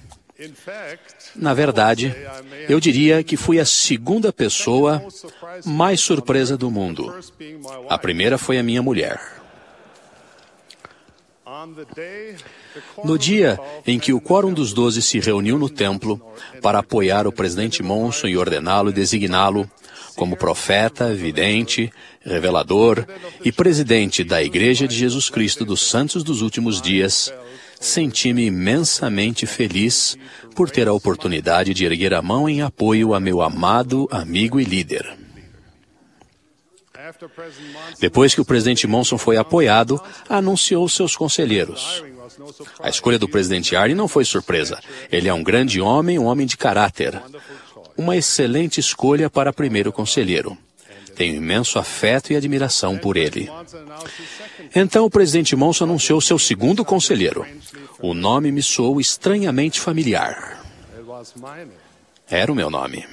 Na verdade, eu diria que fui a segunda pessoa mais surpresa do mundo. A primeira foi a minha mulher. No dia em que o Quórum dos 12 se reuniu no templo para apoiar o presidente Monson e ordená-lo e designá-lo como profeta, vidente, revelador e presidente da Igreja de Jesus Cristo dos Santos dos Últimos Dias, senti-me imensamente feliz por ter a oportunidade de erguer a mão em apoio a meu amado amigo e líder. Depois que o presidente Monson foi apoiado, anunciou seus conselheiros. A escolha do presidente Arne não foi surpresa. Ele é um grande homem, um homem de caráter. Uma excelente escolha para primeiro conselheiro. Tenho imenso afeto e admiração por ele. Então o presidente Monson anunciou seu segundo conselheiro. O nome me soou estranhamente familiar. Era o meu nome.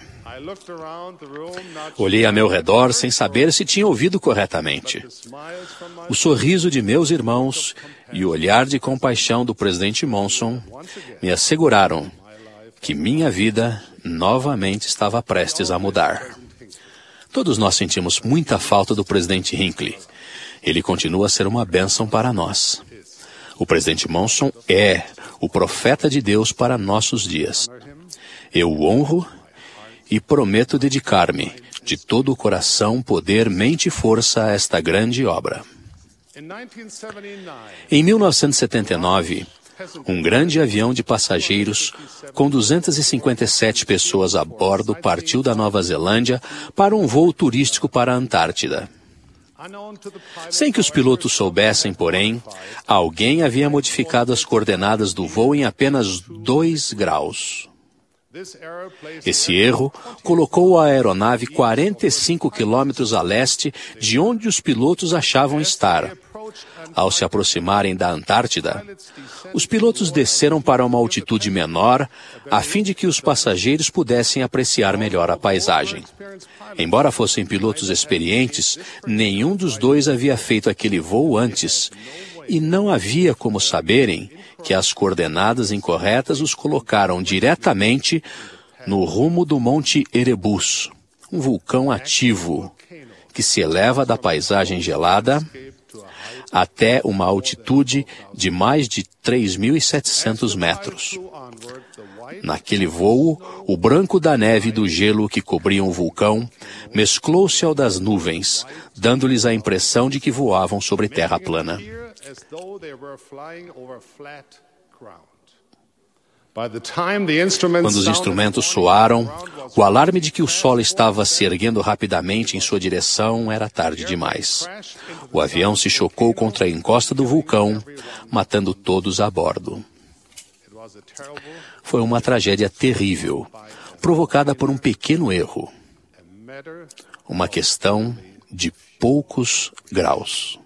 Olhei a meu redor sem saber se tinha ouvido corretamente. O sorriso de meus irmãos e o olhar de compaixão do presidente Monson me asseguraram que minha vida novamente estava prestes a mudar. Todos nós sentimos muita falta do presidente Hinckley. Ele continua a ser uma bênção para nós. O presidente Monson é o profeta de Deus para nossos dias. Eu o honro e prometo dedicar-me de todo o coração, poder, mente e força a esta grande obra. Em 1979, um grande avião de passageiros com 257 pessoas a bordo partiu da Nova Zelândia para um voo turístico para a Antártida. Sem que os pilotos soubessem, porém, alguém havia modificado as coordenadas do voo em apenas 2 graus. Esse erro colocou a aeronave 45 quilômetros a leste de onde os pilotos achavam estar. Ao se aproximarem da Antártida, os pilotos desceram para uma altitude menor, a fim de que os passageiros pudessem apreciar melhor a paisagem. Embora fossem pilotos experientes, nenhum dos dois havia feito aquele voo antes, e não havia como saberem que as coordenadas incorretas os colocaram diretamente no rumo do Monte Erebus, um vulcão ativo que se eleva da paisagem gelada até uma altitude de mais de 3.700 metros. Naquele voo, o branco da neve e do gelo que cobriam o vulcão mesclou-se ao das nuvens, dando-lhes a impressão de que voavam sobre terra plana. Quando os instrumentos soaram, o alarme de que o solo estava se erguendo rapidamente em sua direção era tarde demais. O avião se chocou contra a encosta do vulcão, matando todos a bordo. Foi uma tragédia terrível, provocada por um pequeno erro. Uma questão de poucos graus.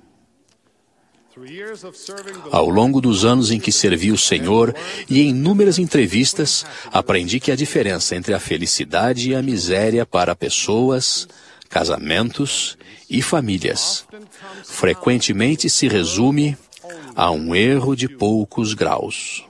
Ao longo dos anos em que servi o Senhor e em inúmeras entrevistas, aprendi que a diferença entre a felicidade e a miséria para pessoas, casamentos e famílias frequentemente se resume a um erro de poucos graus.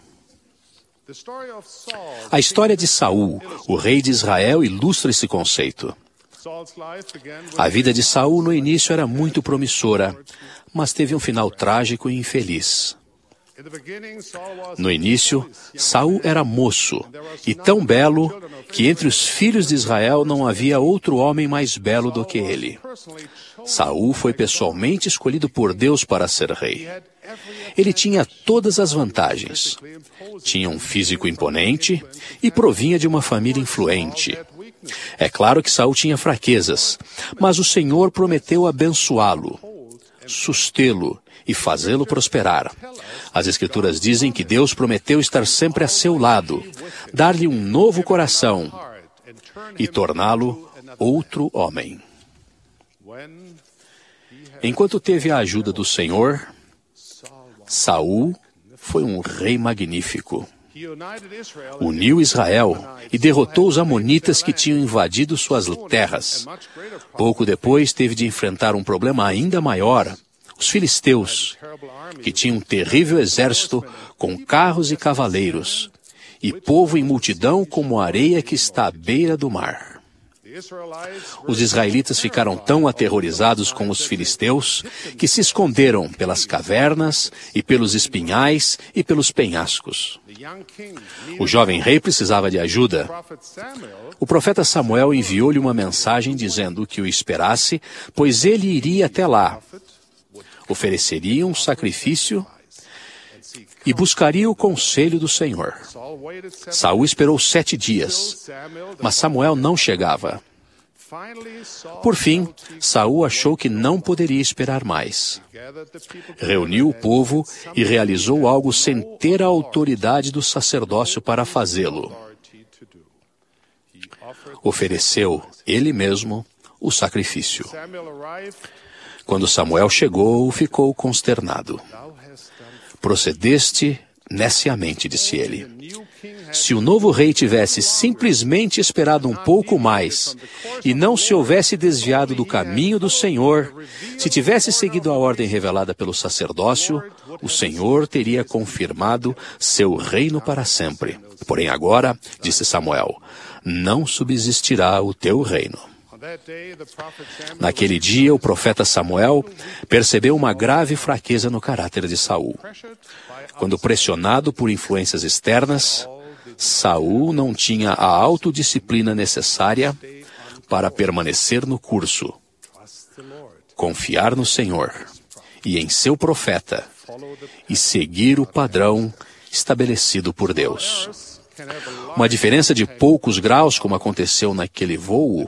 A história de Saul, o rei de Israel, ilustra esse conceito. A vida de Saul no início era muito promissora, mas teve um final trágico e infeliz. No início, Saul era moço e tão belo que entre os filhos de Israel não havia outro homem mais belo do que ele. Saul foi pessoalmente escolhido por Deus para ser rei. Ele tinha todas as vantagens. Tinha um físico imponente e provinha de uma família influente. É claro que Saul tinha fraquezas, mas o Senhor prometeu abençoá-lo, sustê-lo e fazê-lo prosperar. As Escrituras dizem que Deus prometeu estar sempre a seu lado, dar-lhe um novo coração e torná-lo outro homem. Enquanto teve a ajuda do Senhor, Saul foi um rei magnífico. Uniu Israel e derrotou os amonitas que tinham invadido suas terras. Pouco depois, teve de enfrentar um problema ainda maior: os filisteus, que tinham um terrível exército com carros e cavaleiros, e povo em multidão como a areia que está à beira do mar. Os israelitas ficaram tão aterrorizados com os filisteus que se esconderam pelas cavernas e pelos espinhais e pelos penhascos. O jovem rei precisava de ajuda. O profeta Samuel enviou-lhe uma mensagem dizendo que o esperasse, pois ele iria até lá, ofereceria um sacrifício e buscaria o conselho do Senhor. Saul esperou 7 dias, mas Samuel não chegava. Por fim, Saul achou que não poderia esperar mais. Reuniu o povo e realizou algo sem ter a autoridade do sacerdócio para fazê-lo. Ofereceu ele mesmo o sacrifício. Quando Samuel chegou, ficou consternado. Procedeste neciamente, disse ele. Se o novo rei tivesse simplesmente esperado um pouco mais e não se houvesse desviado do caminho do Senhor, se tivesse seguido a ordem revelada pelo sacerdócio, o Senhor teria confirmado seu reino para sempre. Porém agora, disse Samuel, não subsistirá o teu reino. Naquele dia, o profeta Samuel percebeu uma grave fraqueza no caráter de Saul. Quando pressionado por influências externas, Saul não tinha a autodisciplina necessária para permanecer no curso, confiar no Senhor e em seu profeta e seguir o padrão estabelecido por Deus. Uma diferença de poucos graus, como aconteceu naquele voo,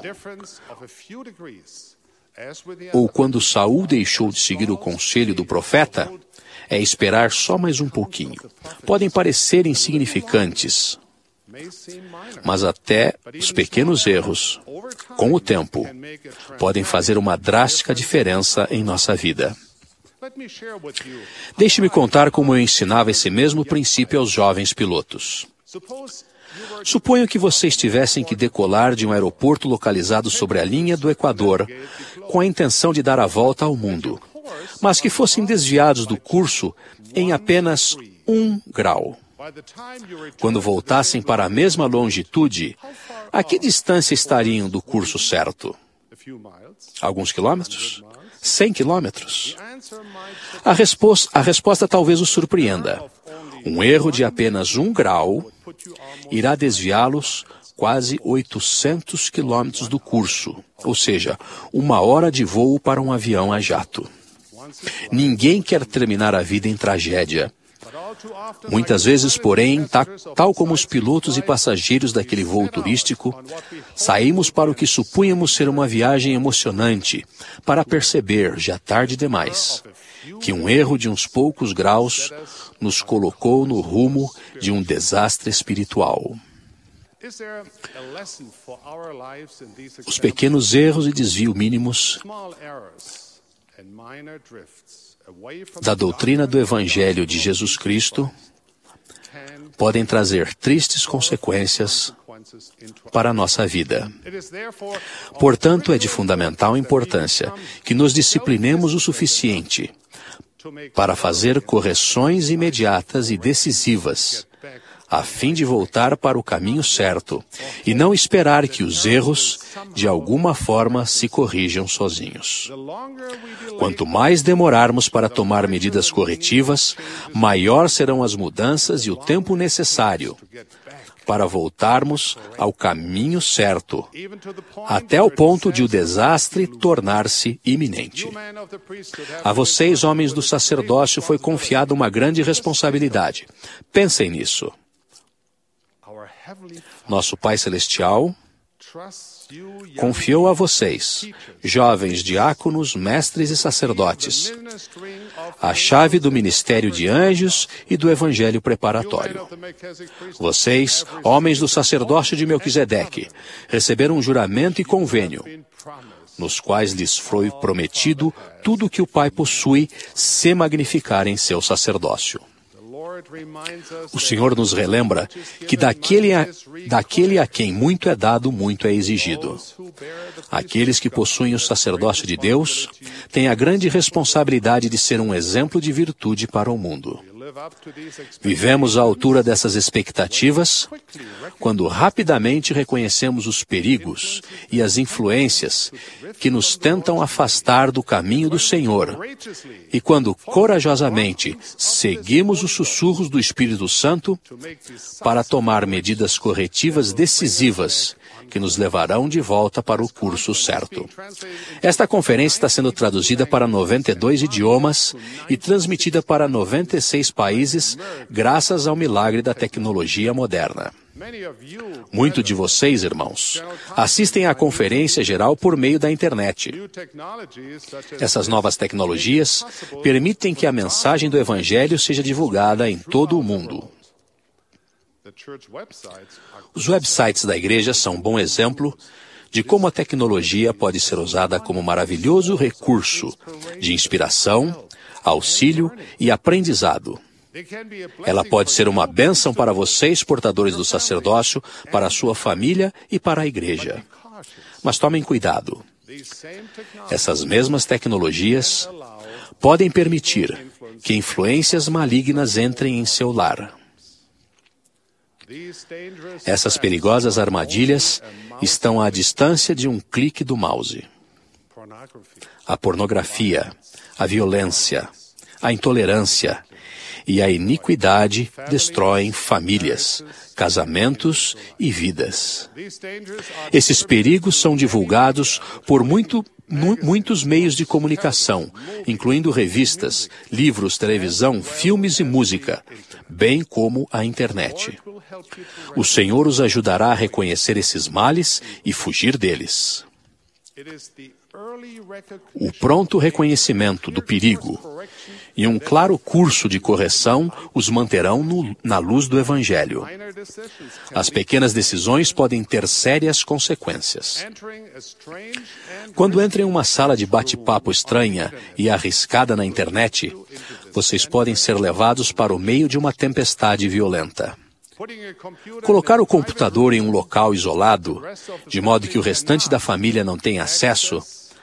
ou quando Saul deixou de seguir o conselho do profeta, é esperar só mais um pouquinho. Podem parecer insignificantes, mas até os pequenos erros, com o tempo, podem fazer uma drástica diferença em nossa vida. Deixe-me contar como eu ensinava esse mesmo princípio aos jovens pilotos. Suponho que vocês tivessem que decolar de um aeroporto localizado sobre a linha do Equador, com a intenção de dar a volta ao mundo, mas que fossem desviados do curso em apenas 1 grau. Quando voltassem para a mesma longitude, a que distância estariam do curso certo? Alguns quilômetros? 100 quilômetros? A resposta talvez os surpreenda. Um erro de apenas 1 grau irá desviá-los quase 800 quilômetros do curso, ou seja, 1 hora de voo para um avião a jato. Ninguém quer terminar a vida em tragédia. Muitas vezes, porém, tal como os pilotos e passageiros daquele voo turístico, saímos para o que supunhamos ser uma viagem emocionante, para perceber, já tarde demais, que um erro de uns poucos graus nos colocou no rumo de um desastre espiritual. Os pequenos erros e desvio mínimos da doutrina do Evangelho de Jesus Cristo podem trazer tristes consequências para a nossa vida. Portanto, é de fundamental importância que nos disciplinemos o suficiente para fazer correções imediatas e decisivas, a fim de voltar para o caminho certo e não esperar que os erros, de alguma forma, se corrijam sozinhos. Quanto mais demorarmos para tomar medidas corretivas, maior serão as mudanças e o tempo necessário para voltarmos ao caminho certo, até o ponto de o desastre tornar-se iminente. A vocês, homens do sacerdócio, foi confiada uma grande responsabilidade. Pensem nisso. Nosso Pai Celestial Confiou a vocês, jovens diáconos, mestres e sacerdotes, a chave do ministério de anjos e do evangelho preparatório. Vocês, homens do sacerdócio de Melquisedeque, receberam um juramento e convênio, nos quais lhes foi prometido tudo o que o Pai possui se magnificar em seu sacerdócio. O Senhor nos relembra que daquele a quem muito é dado, muito é exigido. Aqueles que possuem o sacerdócio de Deus têm a grande responsabilidade de ser um exemplo de virtude para o mundo. Vivemos à altura dessas expectativas quando rapidamente reconhecemos os perigos e as influências que nos tentam afastar do caminho do Senhor e quando corajosamente seguimos os sussurros do Espírito Santo para tomar medidas corretivas decisivas que nos levarão de volta para o curso certo. Esta conferência está sendo traduzida para 92 idiomas e transmitida para 96 países graças ao milagre da tecnologia moderna. Muitos de vocês, irmãos, assistem à conferência geral por meio da internet. Essas novas tecnologias permitem que a mensagem do Evangelho seja divulgada em todo o mundo. Os websites da igreja são um bom exemplo de como a tecnologia pode ser usada como maravilhoso recurso de inspiração, auxílio e aprendizado. Ela pode ser uma bênção para vocês, portadores do sacerdócio, para a sua família e para a igreja. Mas tomem cuidado. Essas mesmas tecnologias podem permitir que influências malignas entrem em seu lar. Essas perigosas armadilhas estão à distância de um clique do mouse. A pornografia, a violência, a intolerância e a iniquidade destroem famílias, casamentos e vidas. Esses perigos são divulgados por muitos meios de comunicação, incluindo revistas, livros, televisão, filmes e música, bem como a internet. O Senhor os ajudará a reconhecer esses males e fugir deles. O pronto reconhecimento do perigo e um claro curso de correção os manterão na luz do Evangelho. As pequenas decisões podem ter sérias consequências. Quando entrem em uma sala de bate-papo estranha e arriscada na internet, vocês podem ser levados para o meio de uma tempestade violenta. Colocar o computador em um local isolado, de modo que o restante da família não tenha acesso,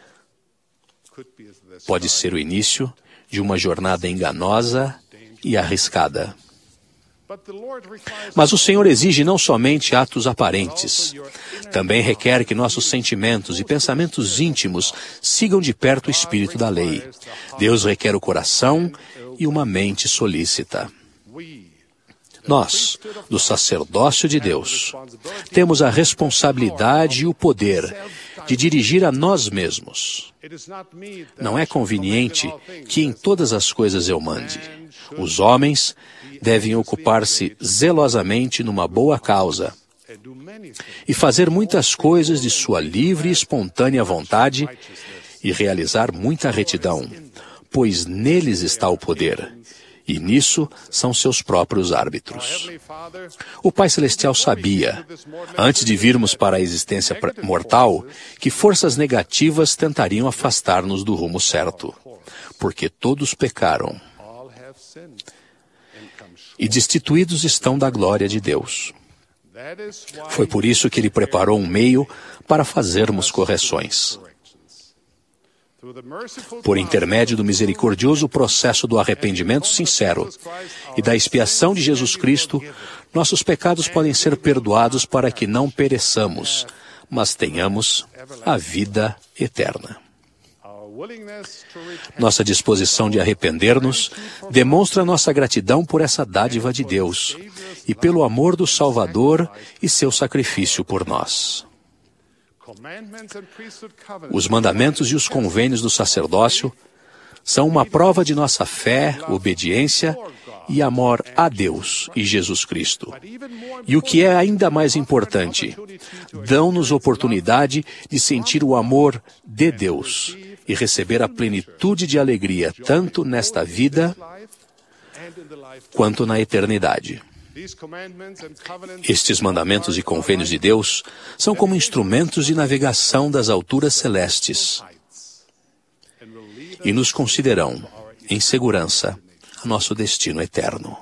pode ser o início de uma jornada enganosa e arriscada. Mas o Senhor exige não somente atos aparentes, também requer que nossos sentimentos e pensamentos íntimos sigam de perto o espírito da lei. Deus requer o coração e uma mente solícita. Nós, do sacerdócio de Deus, temos a responsabilidade e o poder de dirigir a nós mesmos. Não é conveniente que em todas as coisas eu mande. Os homens devem ocupar-se zelosamente numa boa causa e fazer muitas coisas de sua livre e espontânea vontade e realizar muita retidão, pois neles está o poder. E nisso são seus próprios árbitros. O Pai Celestial sabia, antes de virmos para a existência mortal, que forças negativas tentariam afastar-nos do rumo certo, porque todos pecaram e destituídos estão da glória de Deus. Foi por isso que Ele preparou um meio para fazermos correções. Por intermédio do misericordioso processo do arrependimento sincero e da expiação de Jesus Cristo, nossos pecados podem ser perdoados para que não pereçamos, mas tenhamos a vida eterna. Nossa disposição de arrepender-nos demonstra nossa gratidão por essa dádiva de Deus e pelo amor do Salvador e seu sacrifício por nós. Os mandamentos e os convênios do sacerdócio são uma prova de nossa fé, obediência e amor a Deus e Jesus Cristo. E o que é ainda mais importante, dão-nos oportunidade de sentir o amor de Deus e receber a plenitude de alegria, tanto nesta vida quanto na eternidade. Estes mandamentos e convênios de Deus são como instrumentos de navegação das alturas celestes e nos considerarão em segurança a nosso destino eterno,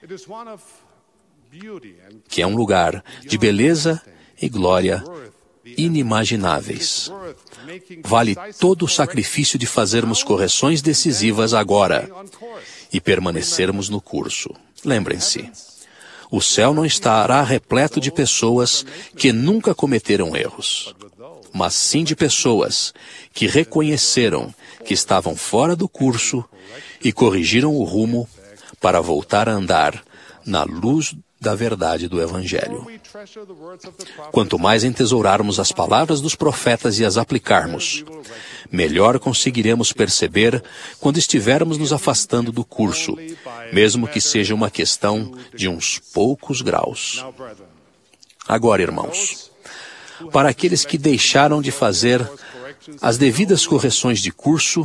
que é um lugar de beleza e glória inimagináveis. Vale todo o sacrifício de fazermos correções decisivas agora e permanecermos no curso. Lembrem-se, o céu não estará repleto de pessoas que nunca cometeram erros, mas sim de pessoas que reconheceram que estavam fora do curso e corrigiram o rumo para voltar a andar na luz da verdade do Evangelho. Quanto mais entesourarmos as palavras dos profetas e as aplicarmos, melhor conseguiremos perceber quando estivermos nos afastando do curso, mesmo que seja uma questão de uns poucos graus. Agora, irmãos, para aqueles que deixaram de fazer as devidas correções de curso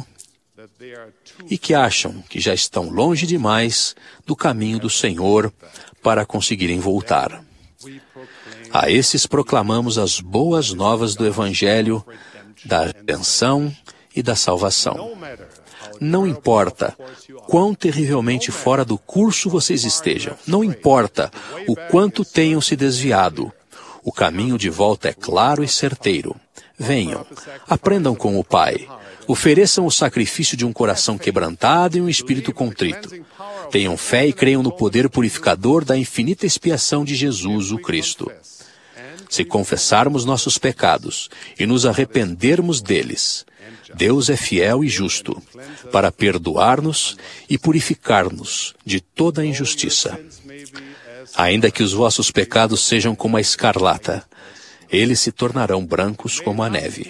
e que acham que já estão longe demais do caminho do Senhor para conseguirem voltar. A esses proclamamos as boas novas do Evangelho, da redenção e da salvação. Não importa quão terrivelmente fora do curso vocês estejam, não importa o quanto tenham se desviado, o caminho de volta é claro e certeiro. Venham, aprendam com o Pai, ofereçam o sacrifício de um coração quebrantado e um espírito contrito. Tenham fé e creiam no poder purificador da infinita expiação de Jesus, o Cristo. Se confessarmos nossos pecados e nos arrependermos deles, Deus é fiel e justo para perdoar-nos e purificar-nos de toda a injustiça. Ainda que os vossos pecados sejam como a escarlata, eles se tornarão brancos como a neve.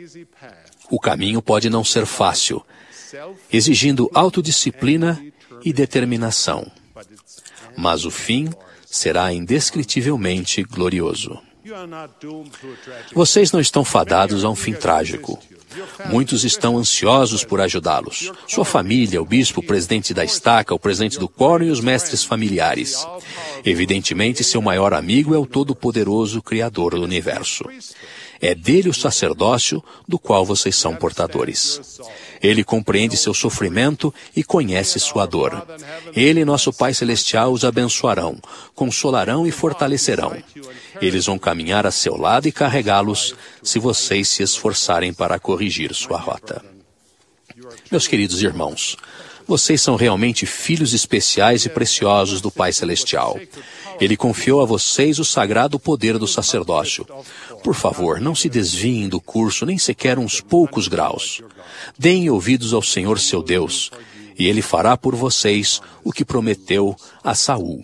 O caminho pode não ser fácil, exigindo autodisciplina e determinação, mas o fim será indescritivelmente glorioso. Vocês não estão fadados a um fim trágico. Muitos estão ansiosos por ajudá-los. Sua família, o bispo, o presidente da estaca, o presidente do quórum e os mestres familiares. Evidentemente, seu maior amigo é o todo-poderoso Criador do universo. É dele o sacerdócio do qual vocês são portadores. Ele compreende seu sofrimento e conhece sua dor. Ele, nosso Pai Celestial, os abençoarão, consolarão e fortalecerão. Eles vão caminhar a seu lado e carregá-los se vocês se esforçarem para corrigir sua rota. Meus queridos irmãos, vocês são realmente filhos especiais e preciosos do Pai Celestial. Ele confiou a vocês o sagrado poder do sacerdócio. Por favor, não se desviem do curso nem sequer uns poucos graus. Deem ouvidos ao Senhor seu Deus, e Ele fará por vocês o que prometeu a Saul.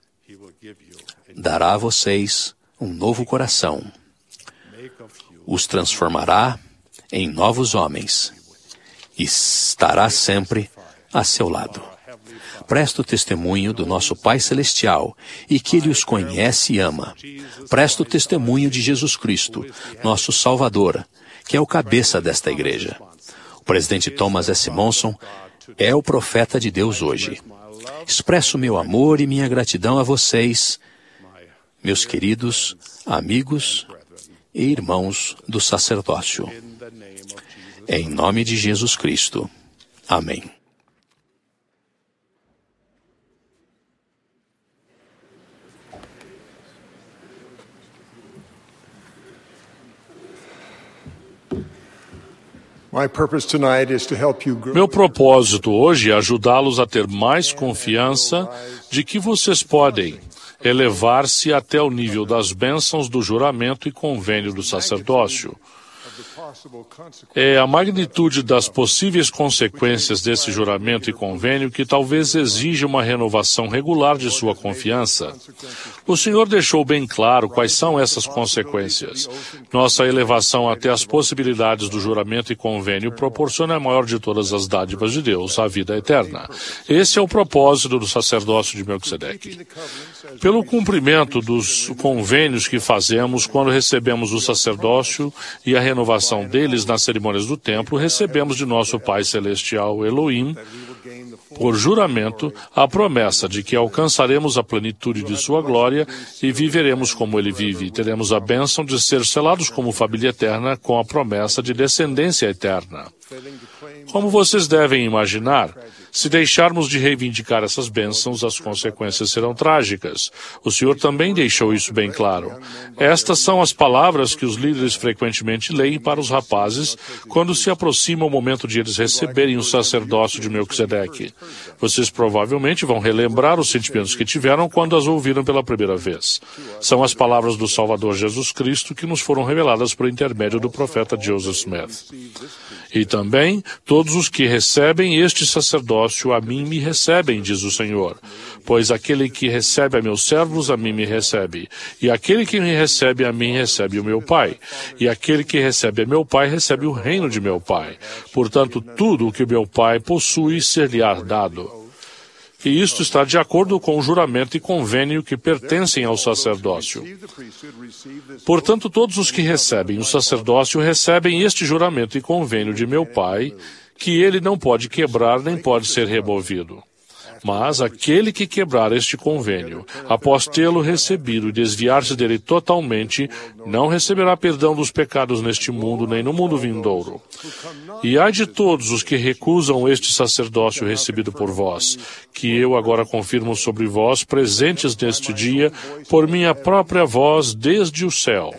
Dará a vocês um novo coração. Os transformará em novos homens e estará sempre a seu lado. Presto testemunho do nosso Pai Celestial e que Ele os conhece e ama. Presto testemunho de Jesus Cristo, nosso Salvador, que é o cabeça desta igreja. O presidente Thomas S. Monson é o profeta de Deus hoje. Expresso meu amor e minha gratidão a vocês, meus queridos amigos e irmãos do sacerdócio. Em nome de Jesus Cristo. Amém. Meu propósito hoje é ajudá-los a ter mais confiança de que vocês podem elevar-se até o nível das bênçãos do juramento e convênio do sacerdócio. É a magnitude das possíveis consequências desse juramento e convênio que talvez exija uma renovação regular de sua confiança. O Senhor deixou bem claro quais são essas consequências. Nossa elevação até as possibilidades do juramento e convênio proporciona a maior de todas as dádivas de Deus, a vida eterna. Esse é o propósito do sacerdócio de Melquisedeque. Pelo cumprimento dos convênios que fazemos quando recebemos o sacerdócio e a renovação deles nas cerimônias do templo, recebemos de nosso Pai Celestial Elohim, por juramento, a promessa de que alcançaremos a plenitude de sua glória e viveremos como ele vive, e teremos a bênção de ser selados como família eterna com a promessa de descendência eterna. Como vocês devem imaginar, se deixarmos de reivindicar essas bênçãos, as consequências serão trágicas. O Senhor também deixou isso bem claro. Estas são as palavras que os líderes frequentemente leem para os rapazes quando se aproxima o momento de eles receberem o sacerdócio de Melquisedeque. Vocês provavelmente vão relembrar os sentimentos que tiveram quando as ouviram pela primeira vez. São as palavras do Salvador Jesus Cristo que nos foram reveladas por intermédio do profeta Joseph Smith. E também, todos os que recebem este sacerdócio a mim me recebem, diz o Senhor. Pois aquele que recebe a meus servos, a mim me recebe. E aquele que me recebe a mim, recebe o meu Pai. E aquele que recebe a meu Pai, recebe o reino de meu Pai. Portanto, tudo o que meu Pai possui, ser-lhe-á dado. E isto está de acordo com o juramento e convênio que pertencem ao sacerdócio. Portanto, todos os que recebem o sacerdócio recebem este juramento e convênio de meu Pai, que ele não pode quebrar nem pode ser removido. Mas aquele que quebrar este convênio, após tê-lo recebido e desviar-se dele totalmente, não receberá perdão dos pecados neste mundo nem no mundo vindouro. E ai de todos os que recusam este sacerdócio recebido por vós, que eu agora confirmo sobre vós, presentes neste dia, por minha própria voz desde o céu.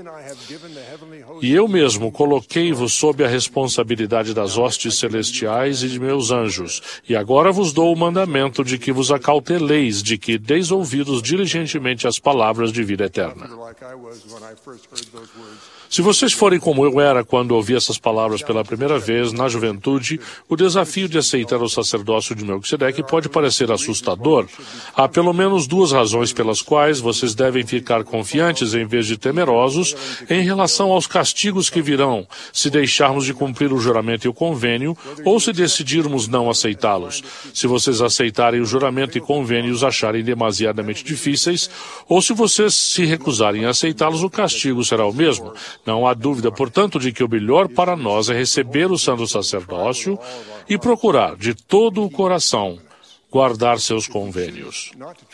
E eu mesmo coloquei-vos sob a responsabilidade das hostes celestiais e de meus anjos, e agora vos dou o mandamento de que vos acauteleis, de que deis ouvidos diligentemente às palavras de vida eterna. Se vocês forem como eu era quando ouvi essas palavras pela primeira vez, na juventude, o desafio de aceitar o sacerdócio de Melquisedeque pode parecer assustador. Há pelo menos duas razões pelas quais vocês devem ficar confiantes em vez de temerosos em relação aos castigos que virão, se deixarmos de cumprir o juramento e o convênio, ou se decidirmos não aceitá-los. Se vocês aceitarem o juramento e convênio e os acharem demasiadamente difíceis, ou se vocês se recusarem a aceitá-los, o castigo será o mesmo. Não há dúvida, portanto, de que o melhor para nós é receber o santo sacerdócio e procurar, de todo o coração, guardar seus convênios.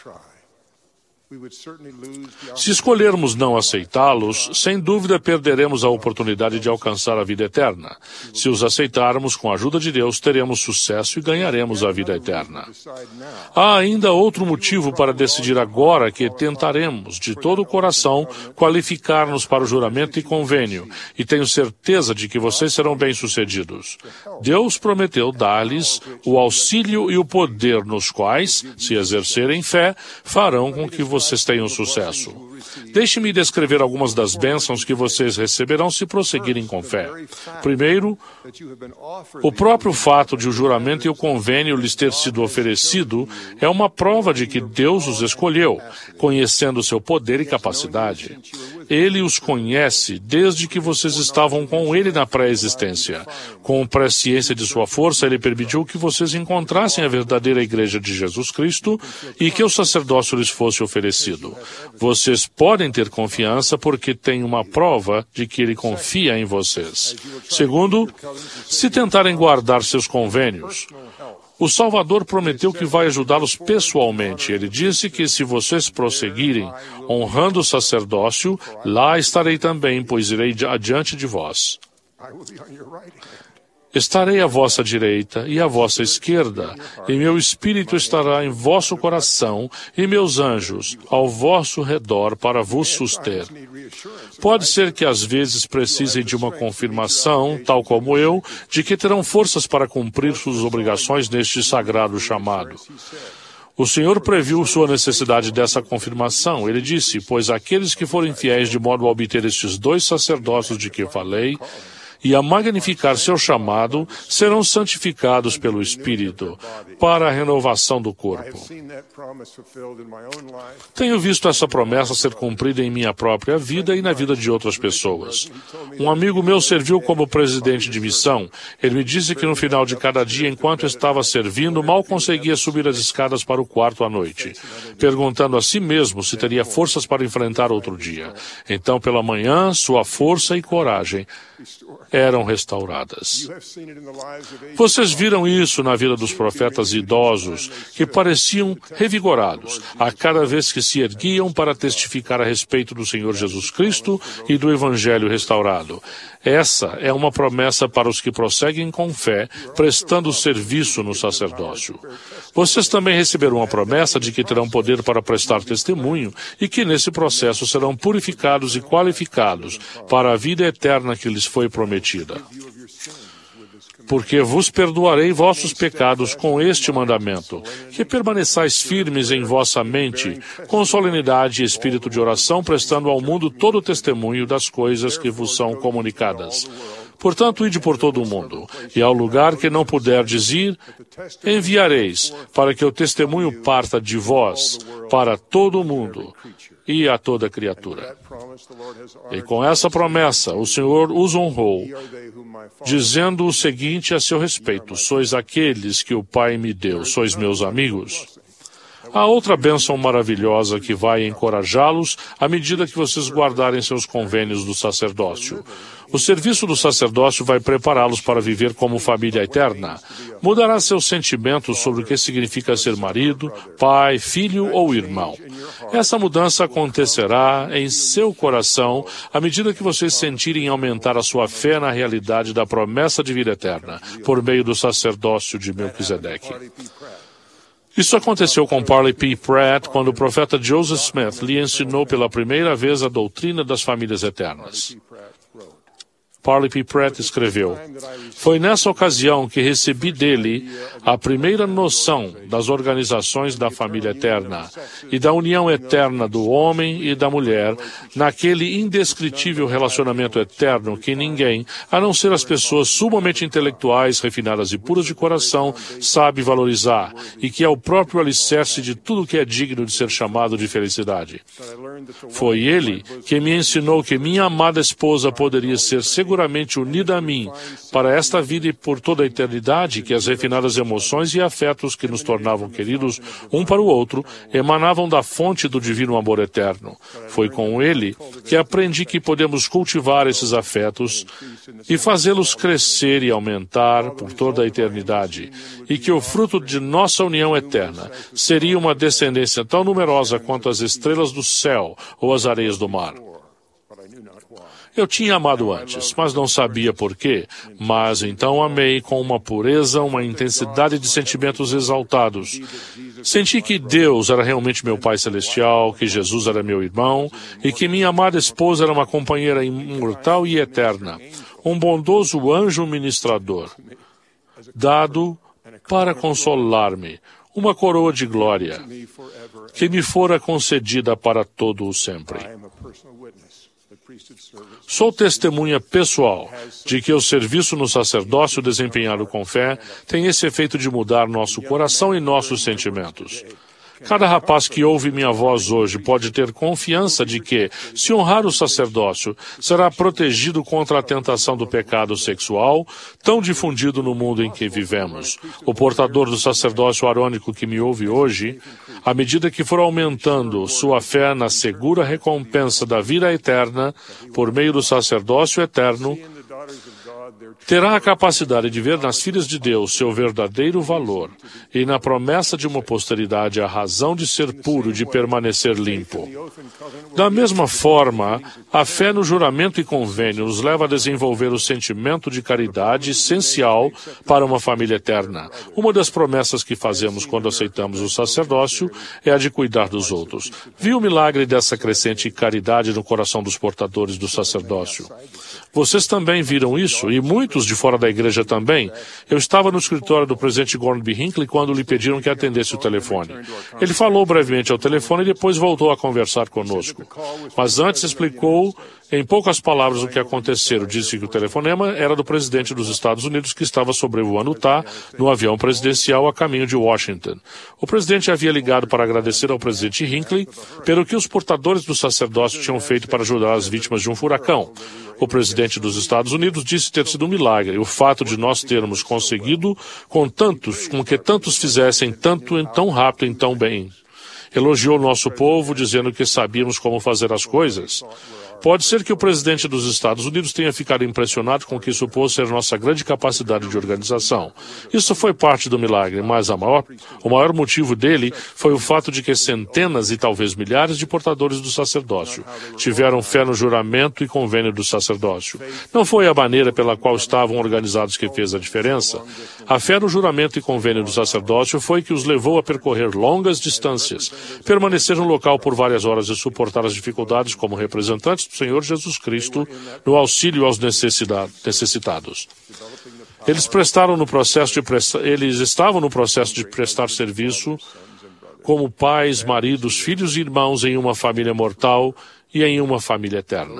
Se escolhermos não aceitá-los, sem dúvida perderemos a oportunidade de alcançar a vida eterna. Se os aceitarmos, com a ajuda de Deus, teremos sucesso e ganharemos a vida eterna. Há ainda outro motivo para decidir agora que tentaremos, de todo o coração, qualificar-nos para o juramento e convênio, e tenho certeza de que vocês serão bem-sucedidos. Deus prometeu dar-lhes o auxílio e o poder nos quais, se exercerem fé, farão com que vocês tenham sucesso. Deixe-me descrever algumas das bênçãos que vocês receberão se prosseguirem com fé. Primeiro, o próprio fato de o juramento e o convênio lhes ter sido oferecido é uma prova de que Deus os escolheu, conhecendo seu poder e capacidade. Ele os conhece desde que vocês estavam com Ele na pré-existência. Com presciência de sua força, Ele permitiu que vocês encontrassem a verdadeira Igreja de Jesus Cristo e que o sacerdócio lhes fosse oferecido. Vocês podem ter confiança porque têm uma prova de que Ele confia em vocês. Segundo, se tentarem guardar seus convênios, o Salvador prometeu que vai ajudá-los pessoalmente. Ele disse que se vocês prosseguirem honrando o sacerdócio, lá estarei também, pois irei adiante de vós. Estarei à vossa direita e à vossa esquerda, e meu espírito estará em vosso coração, e meus anjos ao vosso redor para vos suster. Pode ser que às vezes precisem de uma confirmação, tal como eu, de que terão forças para cumprir suas obrigações neste sagrado chamado. O Senhor previu sua necessidade dessa confirmação. Ele disse, pois aqueles que forem fiéis de modo a obter estes 2 sacerdócios de que falei, e a magnificar seu chamado, serão santificados pelo Espírito, para a renovação do corpo. Tenho visto essa promessa ser cumprida em minha própria vida e na vida de outras pessoas. Um amigo meu serviu como presidente de missão. Ele me disse que no final de cada dia, enquanto estava servindo, mal conseguia subir as escadas para o quarto à noite, perguntando a si mesmo se teria forças para enfrentar outro dia. Então, pela manhã, sua força e coragem eram restauradas. Vocês viram isso na vida dos profetas idosos, que pareciam revigorados a cada vez que se erguiam para testificar a respeito do Senhor Jesus Cristo e do Evangelho restaurado. Essa é uma promessa para os que prosseguem com fé, prestando serviço no sacerdócio. Vocês também receberam a promessa de que terão poder para prestar testemunho e que nesse processo serão purificados e qualificados para a vida eterna que lhes foi prometida. Porque vos perdoarei vossos pecados com este mandamento, que permaneçais firmes em vossa mente, com solenidade e espírito de oração, prestando ao mundo todo o testemunho das coisas que vos são comunicadas. Portanto, ide por todo o mundo, e ao lugar que não puderdes ir, enviareis, para que o testemunho parta de vós para todo o mundo e a toda criatura. E com essa promessa, o Senhor os honrou, dizendo o seguinte a seu respeito: sois aqueles que o Pai me deu, sois meus amigos. Há outra bênção maravilhosa que vai encorajá-los à medida que vocês guardarem seus convênios do sacerdócio. O serviço do sacerdócio vai prepará-los para viver como família eterna. Mudará seus sentimentos sobre o que significa ser marido, pai, filho ou irmão. Essa mudança acontecerá em seu coração à medida que vocês sentirem aumentar a sua fé na realidade da promessa de vida eterna, por meio do sacerdócio de Melquisedeque. Isso aconteceu com Parley P. Pratt quando o profeta Joseph Smith lhe ensinou pela primeira vez a doutrina das famílias eternas. Parley P. Pratt escreveu: foi nessa ocasião que recebi dele a primeira noção das organizações da família eterna e da união eterna do homem e da mulher naquele indescritível relacionamento eterno que ninguém, a não ser as pessoas sumamente intelectuais, refinadas e puras de coração, sabe valorizar e que é o próprio alicerce de tudo que é digno de ser chamado de felicidade. Foi ele que me ensinou que minha amada esposa poderia ser seguramente unida a mim para esta vida e por toda a eternidade, que as refinadas emoções e afetos que nos tornavam queridos um para o outro emanavam da fonte do divino amor eterno. Foi com ele que aprendi que podemos cultivar esses afetos e fazê-los crescer e aumentar por toda a eternidade, e que o fruto de nossa união eterna seria uma descendência tão numerosa quanto as estrelas do céu ou as areias do mar. Eu tinha amado antes, mas não sabia por quê. Mas então amei com uma pureza, uma intensidade de sentimentos exaltados. Senti que Deus era realmente meu Pai Celestial, que Jesus era meu irmão e que minha amada esposa era uma companheira imortal e eterna, um bondoso anjo ministrador, dado para consolar-me, uma coroa de glória, que me fora concedida para todo o sempre. Sou testemunha pessoal de que o serviço no sacerdócio desempenhado com fé tem esse efeito de mudar nosso coração e nossos sentimentos. Cada rapaz que ouve minha voz hoje pode ter confiança de que, se honrar o sacerdócio, será protegido contra a tentação do pecado sexual, tão difundido no mundo em que vivemos. O portador do sacerdócio arônico que me ouve hoje, à medida que for aumentando sua fé na segura recompensa da vida eterna, por meio do sacerdócio eterno, terá a capacidade de ver nas filhas de Deus seu verdadeiro valor e na promessa de uma posteridade a razão de ser puro e de permanecer limpo. Da mesma forma, a fé no juramento e convênio nos leva a desenvolver o sentimento de caridade essencial para uma família eterna. Uma das promessas que fazemos quando aceitamos o sacerdócio é a de cuidar dos outros. Vi o milagre dessa crescente caridade no coração dos portadores do sacerdócio. Vocês também viram isso, e muitos de fora da igreja também. Eu estava no escritório do presidente Gordon B. Hinckley quando lhe pediram que atendesse o telefone. Ele falou brevemente ao telefone e depois voltou a conversar conosco. Mas antes explicou em poucas palavras o que aconteceu. Disse que o telefonema era do presidente dos Estados Unidos que estava sobrevoando Utah no avião presidencial a caminho de Washington. O presidente havia ligado para agradecer ao presidente Hinckley pelo que os portadores do sacerdócio tinham feito para ajudar as vítimas de um furacão. O presidente dos Estados Unidos disse ter sido um milagre. O fato de nós termos conseguido com que tantos fizessem tanto em tão rápido e tão bem. Elogiou nosso povo, dizendo que sabíamos como fazer as coisas. Pode ser que o presidente dos Estados Unidos tenha ficado impressionado com o que supôs ser nossa grande capacidade de organização. Isso foi parte do milagre, mas o maior motivo dele foi o fato de que centenas e talvez milhares de portadores do sacerdócio tiveram fé no juramento e convênio do sacerdócio. Não foi a maneira pela qual estavam organizados que fez a diferença. A fé no juramento e convênio do sacerdócio foi que os levou a percorrer longas distâncias, permanecer no local por várias horas e suportar as dificuldades como representantes do Senhor Jesus Cristo no auxílio aos necessitados. Eles estavam no processo de prestar serviço como pais, maridos, filhos e irmãos em uma família mortal e em uma família eterna.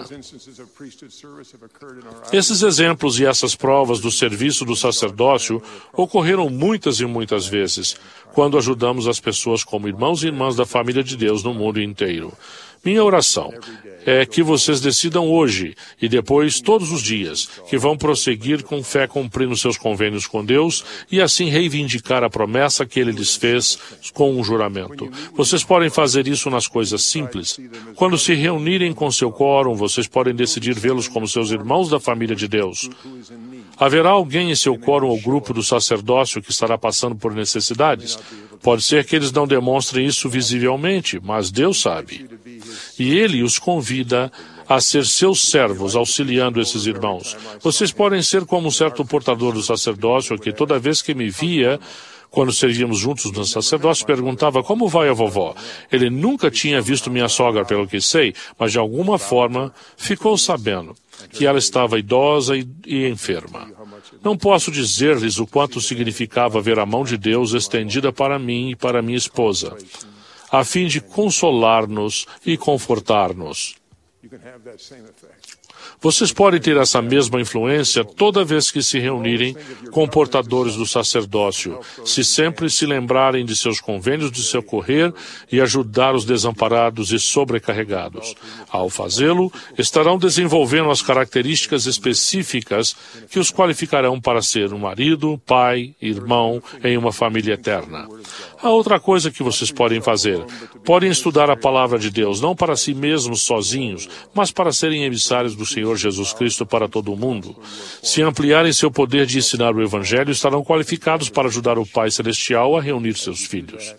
Esses exemplos e essas provas do serviço do sacerdócio ocorreram muitas e muitas vezes, quando ajudamos as pessoas como irmãos e irmãs da família de Deus no mundo inteiro. Minha oração é que vocês decidam hoje e depois todos os dias que vão prosseguir com fé cumprindo seus convênios com Deus e assim reivindicar a promessa que Ele lhes fez com um juramento. Vocês podem fazer isso nas coisas simples. Quando se reunirem com seu quórum, vocês podem decidir vê-los como seus irmãos da família de Deus. Haverá alguém em seu quórum ou grupo do sacerdócio que estará passando por necessidades? Pode ser que eles não demonstrem isso visivelmente, mas Deus sabe. E Ele os convida a ser seus servos, auxiliando esses irmãos. Vocês podem ser como um certo portador do sacerdócio que toda vez que me via, quando servíamos juntos no sacerdócio, perguntava como vai a vovó. Ele nunca tinha visto minha sogra, pelo que sei, mas de alguma forma ficou sabendo que ela estava idosa e enferma. Não posso dizer-lhes o quanto significava ver a mão de Deus estendida para mim e para minha esposa, a fim de consolar-nos e confortar-nos. Vocês podem ter essa mesma influência toda vez que se reunirem com portadores do sacerdócio, se sempre se lembrarem de seus convênios de socorrer e ajudar os desamparados e sobrecarregados. Ao fazê-lo, estarão desenvolvendo as características específicas que os qualificarão para ser um marido, pai, irmão em uma família eterna. Há outra coisa que vocês podem fazer. Podem estudar a palavra de Deus, não para si mesmos sozinhos, mas para serem emissários do Senhor Jesus Cristo para todo o mundo. Se ampliarem seu poder de ensinar o Evangelho, estarão qualificados para ajudar o Pai Celestial a reunir seus filhos.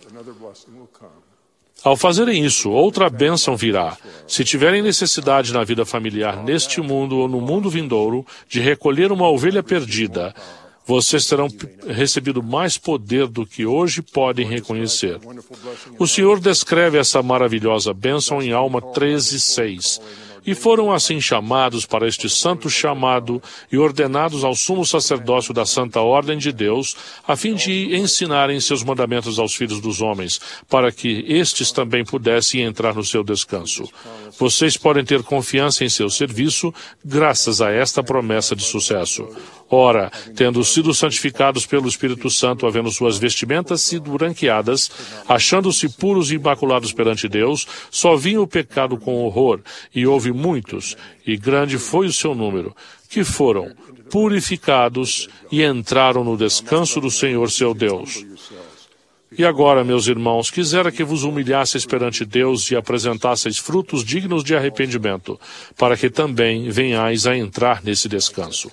Ao fazerem isso, outra bênção virá. Se tiverem necessidade na vida familiar neste mundo ou no mundo vindouro de recolher uma ovelha perdida, vocês terão recebido mais poder do que hoje podem reconhecer. O Senhor descreve essa maravilhosa bênção em Alma 13:6. E foram assim chamados para este santo chamado e ordenados ao sumo sacerdócio da Santa Ordem de Deus, a fim de ensinarem seus mandamentos aos filhos dos homens, para que estes também pudessem entrar no seu descanso. Vocês podem ter confiança em seu serviço, graças a esta promessa de sucesso. Ora, tendo sido santificados pelo Espírito Santo, havendo suas vestimentas sido branqueadas, achando-se puros e imaculados perante Deus, só vinha o pecado com horror, e houve muitos, e grande foi o seu número, que foram purificados e entraram no descanso do Senhor seu Deus. E agora, meus irmãos, quisera que vos humilhasseis perante Deus e apresentasseis frutos dignos de arrependimento, para que também venhais a entrar nesse descanso.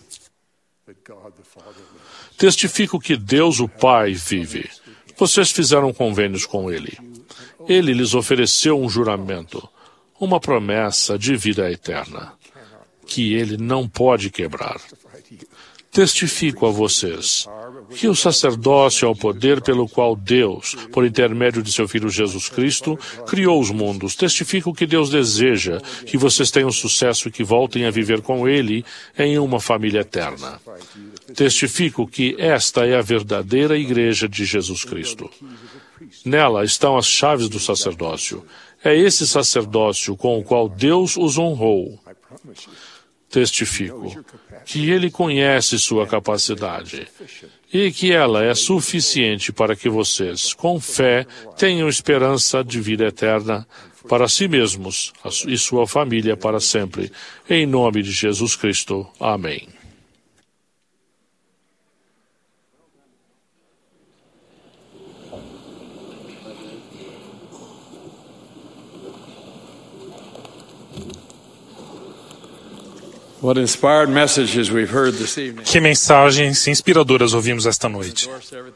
Testifico que Deus, o Pai, vive. Vocês fizeram convênios com Ele. Ele lhes ofereceu um juramento, uma promessa de vida eterna, que Ele não pode quebrar. Testifico a vocês que o sacerdócio é o poder pelo qual Deus, por intermédio de seu Filho Jesus Cristo, criou os mundos. Testifico que Deus deseja que vocês tenham sucesso e que voltem a viver com Ele em uma família eterna. Testifico que esta é a verdadeira Igreja de Jesus Cristo. Nela estão as chaves do sacerdócio. É esse sacerdócio com o qual Deus os honrou. Testifico que Ele conhece sua capacidade e que ela é suficiente para que vocês, com fé, tenham esperança de vida eterna para si mesmos e sua família para sempre. Em nome de Jesus Cristo. Amém. Que mensagens inspiradoras ouvimos esta noite.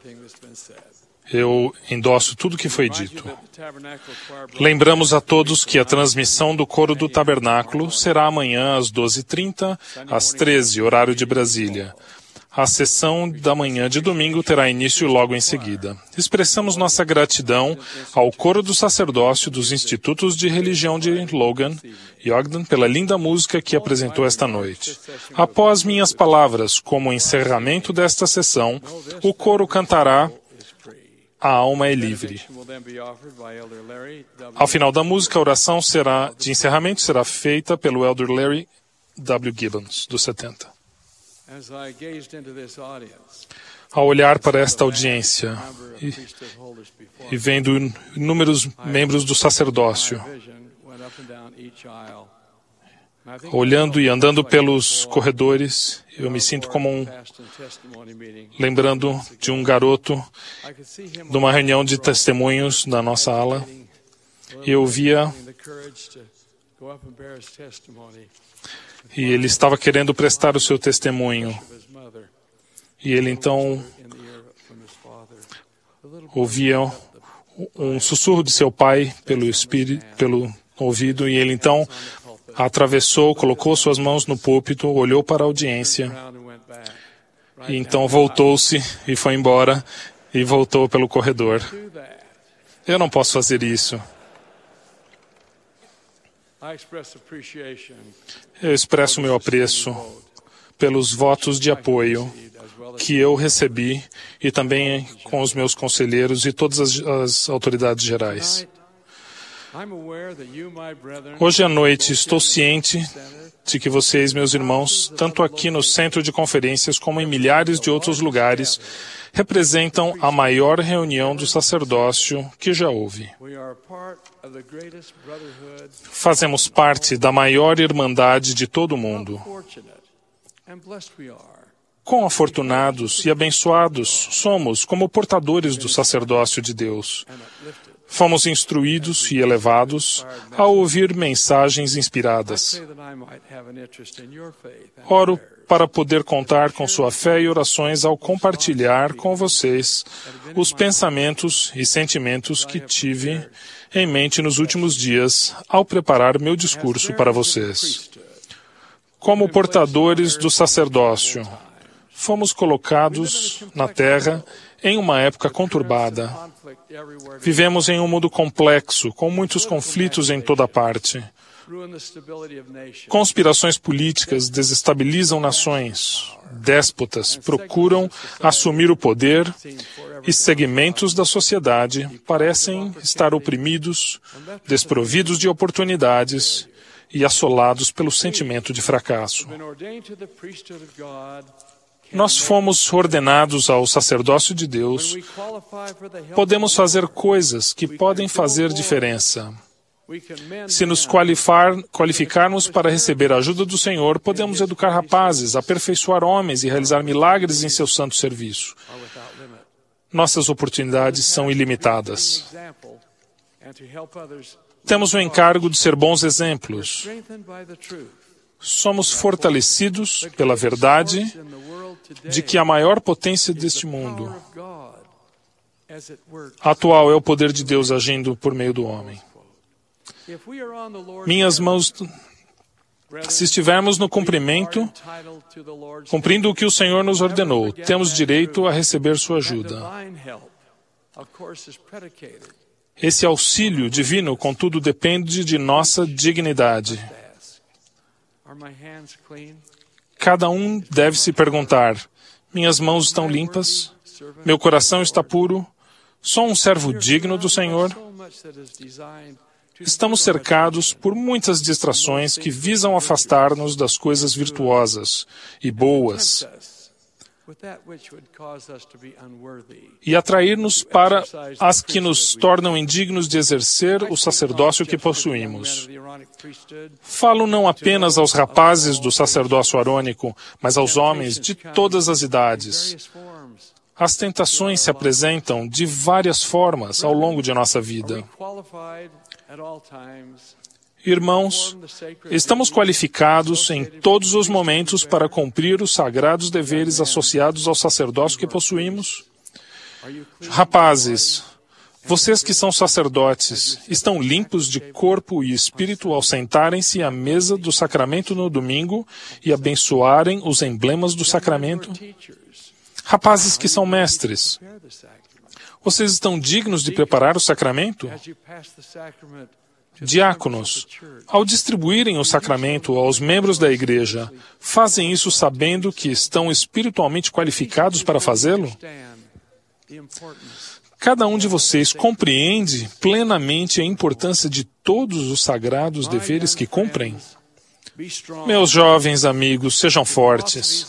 Eu endosso tudo o que foi dito. Lembramos a todos que a transmissão do Coro do Tabernáculo será amanhã às 12h30, às 13h, horário de Brasília. A sessão da manhã de domingo terá início logo em seguida. Expressamos nossa gratidão ao Coro do Sacerdócio dos Institutos de Religião de Logan e Ogden pela linda música que apresentou esta noite. Após minhas palavras, como encerramento desta sessão, o coro cantará A Alma é Livre. Ao final da música, a oração de encerramento será feita pelo Elder Larry W. Gibbons, dos 70. Ao olhar para esta audiência e vendo inúmeros membros do sacerdócio, olhando e andando pelos corredores, eu me sinto como lembrando de um garoto de uma reunião de testemunhos na nossa ala. E eu via e ele estava querendo prestar o seu testemunho. E ele então ouvia um sussurro de seu pai pelo ouvido, e ele então atravessou, colocou suas mãos no púlpito, olhou para a audiência, e então voltou-se e foi embora, e voltou pelo corredor. Eu não posso fazer isso. Eu expresso meu apreço pelos votos de apoio que eu recebi e também com os meus conselheiros e todas as autoridades gerais. Hoje à noite estou ciente de que vocês, meus irmãos, tanto aqui no centro de conferências como em milhares de outros lugares, representam a maior reunião do sacerdócio que já houve. Fazemos parte da maior irmandade de todo o mundo. Quão afortunados e abençoados somos como portadores do sacerdócio de Deus. Fomos instruídos e elevados a ouvir mensagens inspiradas. Oro para poder contar com sua fé e orações ao compartilhar com vocês os pensamentos e sentimentos que tive em mente nos últimos dias ao preparar meu discurso para vocês. Como portadores do sacerdócio, fomos colocados na Terra em uma época conturbada. Vivemos em um mundo complexo, com muitos conflitos em toda parte. Conspirações políticas desestabilizam nações. Déspotas procuram assumir o poder e segmentos da sociedade parecem estar oprimidos, desprovidos de oportunidades e assolados pelo sentimento de fracasso. Nós fomos ordenados ao sacerdócio de Deus. Podemos fazer coisas que podem fazer diferença. Se nos qualificarmos para receber a ajuda do Senhor, podemos educar rapazes, aperfeiçoar homens e realizar milagres em seu santo serviço. Nossas oportunidades são ilimitadas. Temos o encargo de ser bons exemplos. Somos fortalecidos pela verdade de que a maior potência deste mundo atual é o poder de Deus agindo por meio do homem. Minhas mãos Se estivermos no cumprindo o que o Senhor nos ordenou, temos direito a receber sua ajuda. Esse auxílio divino, contudo, depende de nossa dignidade. Cada um deve se perguntar: minhas mãos estão limpas? Meu coração está puro? Sou um servo digno do Senhor? Estamos cercados por muitas distrações que visam afastar-nos das coisas virtuosas e boas e atrair-nos para as que nos tornam indignos de exercer o sacerdócio que possuímos. Falo não apenas aos rapazes do sacerdócio arônico, mas aos homens de todas as idades. As tentações se apresentam de várias formas ao longo de nossa vida. Irmãos, estamos qualificados em todos os momentos para cumprir os sagrados deveres associados ao sacerdócio que possuímos? Rapazes, vocês que são sacerdotes, estão limpos de corpo e espírito ao sentarem-se à mesa do sacramento no domingo e abençoarem os emblemas do sacramento? Rapazes que são mestres, vocês estão dignos de preparar o sacramento? Diáconos, ao distribuírem o sacramento aos membros da igreja, fazem isso sabendo que estão espiritualmente qualificados para fazê-lo? Cada um de vocês compreende plenamente a importância de todos os sagrados deveres que cumprem? Meus jovens amigos, sejam fortes.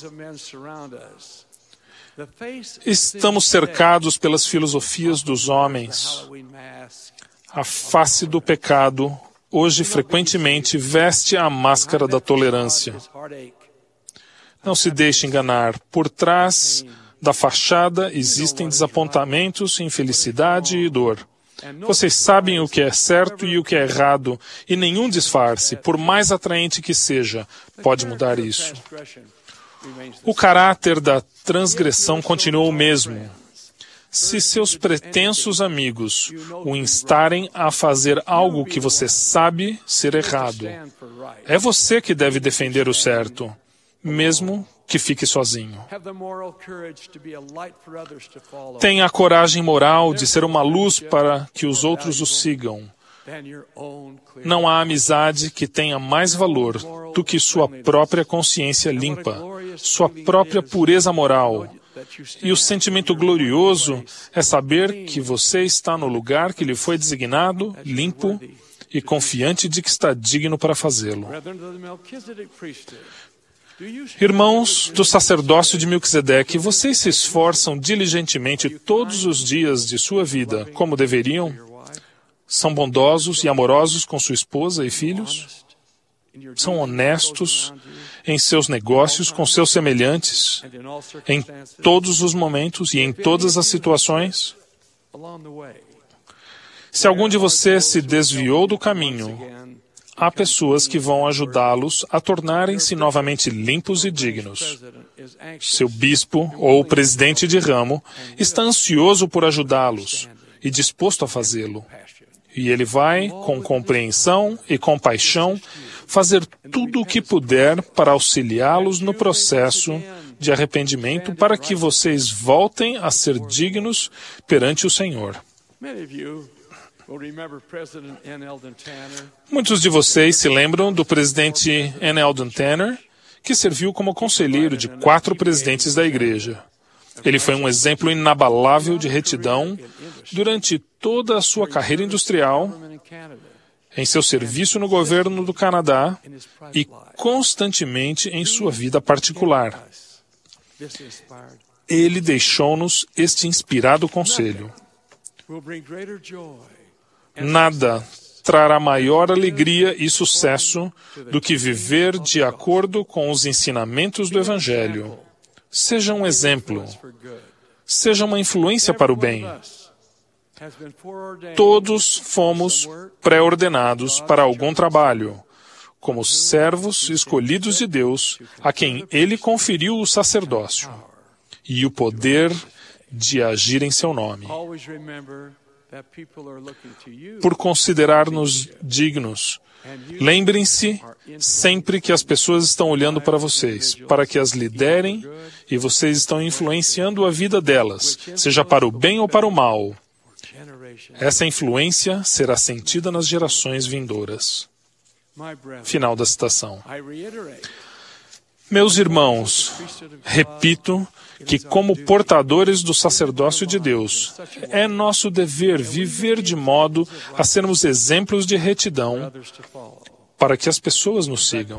Estamos cercados pelas filosofias dos homens. A face do pecado, hoje frequentemente, veste a máscara da tolerância. Não se deixe enganar. Por trás da fachada existem desapontamentos, infelicidade e dor. Vocês sabem o que é certo e o que é errado, e nenhum disfarce, por mais atraente que seja, pode mudar isso. O caráter da transgressão continua o mesmo. Se seus pretensos amigos o instarem a fazer algo que você sabe ser errado, é você que deve defender o certo, mesmo que fique sozinho. Tenha a coragem moral de ser uma luz para que os outros o sigam. Não há amizade que tenha mais valor do que sua própria consciência limpa, sua própria pureza moral. E o sentimento glorioso é saber que você está no lugar que lhe foi designado, limpo e confiante de que está digno para fazê-lo. Irmãos do sacerdócio de Melquisedeque, vocês se esforçam diligentemente todos os dias de sua vida, como deveriam? São bondosos e amorosos com sua esposa e filhos? São honestos em seus negócios com seus semelhantes, em todos os momentos e em todas as situações? Se algum de vocês se desviou do caminho, há pessoas que vão ajudá-los a tornarem-se novamente limpos e dignos. Seu bispo ou presidente de ramo está ansioso por ajudá-los e disposto a fazê-lo. E ele vai, com compreensão e compaixão, fazer tudo o que puder para auxiliá-los no processo de arrependimento para que vocês voltem a ser dignos perante o Senhor. Muitos de vocês se lembram do presidente N. Eldon Tanner, que serviu como conselheiro de 4 presidentes da igreja. Ele foi um exemplo inabalável de retidão durante toda a sua carreira industrial, em seu serviço no governo do Canadá e constantemente em sua vida particular. Ele deixou-nos este inspirado conselho. Nada trará maior alegria e sucesso do que viver de acordo com os ensinamentos do Evangelho. Seja um exemplo. Seja uma influência para o bem. Todos fomos pré-ordenados para algum trabalho, como servos escolhidos de Deus, a quem Ele conferiu o sacerdócio e o poder de agir em seu nome. Por considerar-nos dignos, lembrem-se sempre que as pessoas estão olhando para vocês, para que as liderem e vocês estão influenciando a vida delas, seja para o bem ou para o mal. Essa influência será sentida nas gerações vindouras. Final da citação. Meus irmãos, repito que, como portadores do sacerdócio de Deus, é nosso dever viver de modo a sermos exemplos de retidão para que as pessoas nos sigam.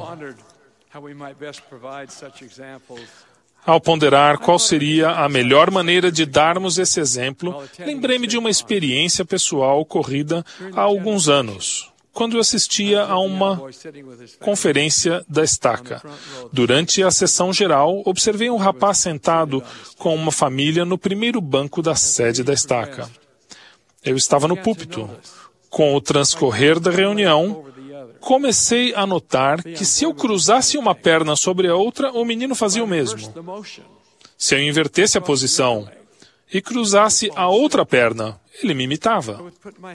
Ao ponderar qual seria a melhor maneira de darmos esse exemplo, lembrei-me de uma experiência pessoal ocorrida há alguns anos, quando eu assistia a uma conferência da estaca. Durante a sessão geral, observei um rapaz sentado com uma família no primeiro banco da sede da estaca. Eu estava no púlpito. Com o transcorrer da reunião, comecei a notar que se eu cruzasse uma perna sobre a outra, o menino fazia o mesmo. Se eu invertesse a posição e cruzasse a outra perna, ele me imitava.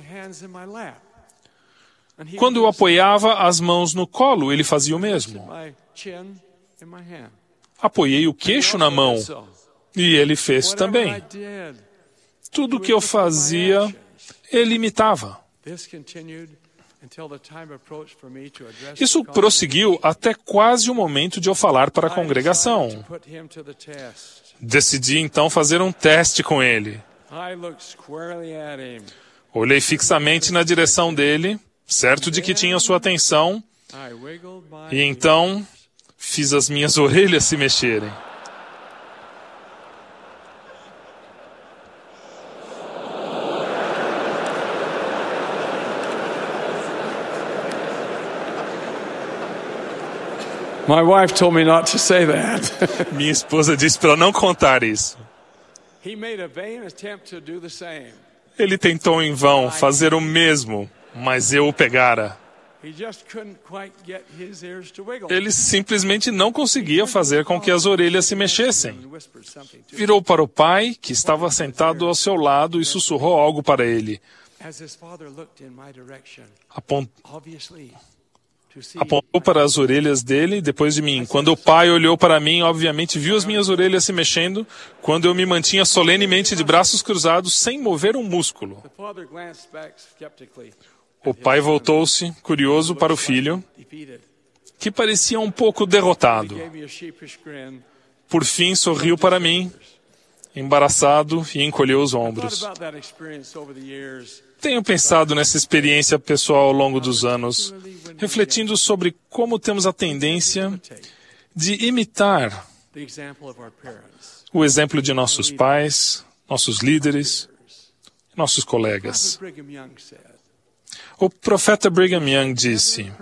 Quando eu apoiava as mãos no colo, ele fazia o mesmo. Apoiei o queixo na mão e ele fez também. Tudo o que eu fazia, ele imitava. Isso prosseguiu até quase o momento de eu falar para a congregação. Decidi então fazer um teste com ele. Olhei fixamente na direção dele, certo de que tinha sua atenção, e então fiz as minhas orelhas se mexerem. My wife told me not to say that. Minha esposa disse para não contar isso. He made a vain attempt to do the same. Ele tentou em vão fazer o mesmo, mas eu o pegara. Ele simplesmente não conseguia fazer com que as orelhas se mexessem. Virou para o pai, que estava sentado ao seu lado, e sussurrou algo para ele. Apontou para as orelhas dele, depois de mim. Quando o pai olhou para mim, obviamente viu as minhas orelhas se mexendo, quando eu me mantinha solenemente de braços cruzados, sem mover um músculo. O pai voltou-se, curioso, para o filho, que parecia um pouco derrotado. Por fim, sorriu para mim, embaraçado, e encolheu os ombros. Tenho pensado nessa experiência pessoal ao longo dos anos, refletindo sobre como temos a tendência de imitar o exemplo de nossos pais, nossos líderes, nossos colegas. O profeta Brigham Young disse: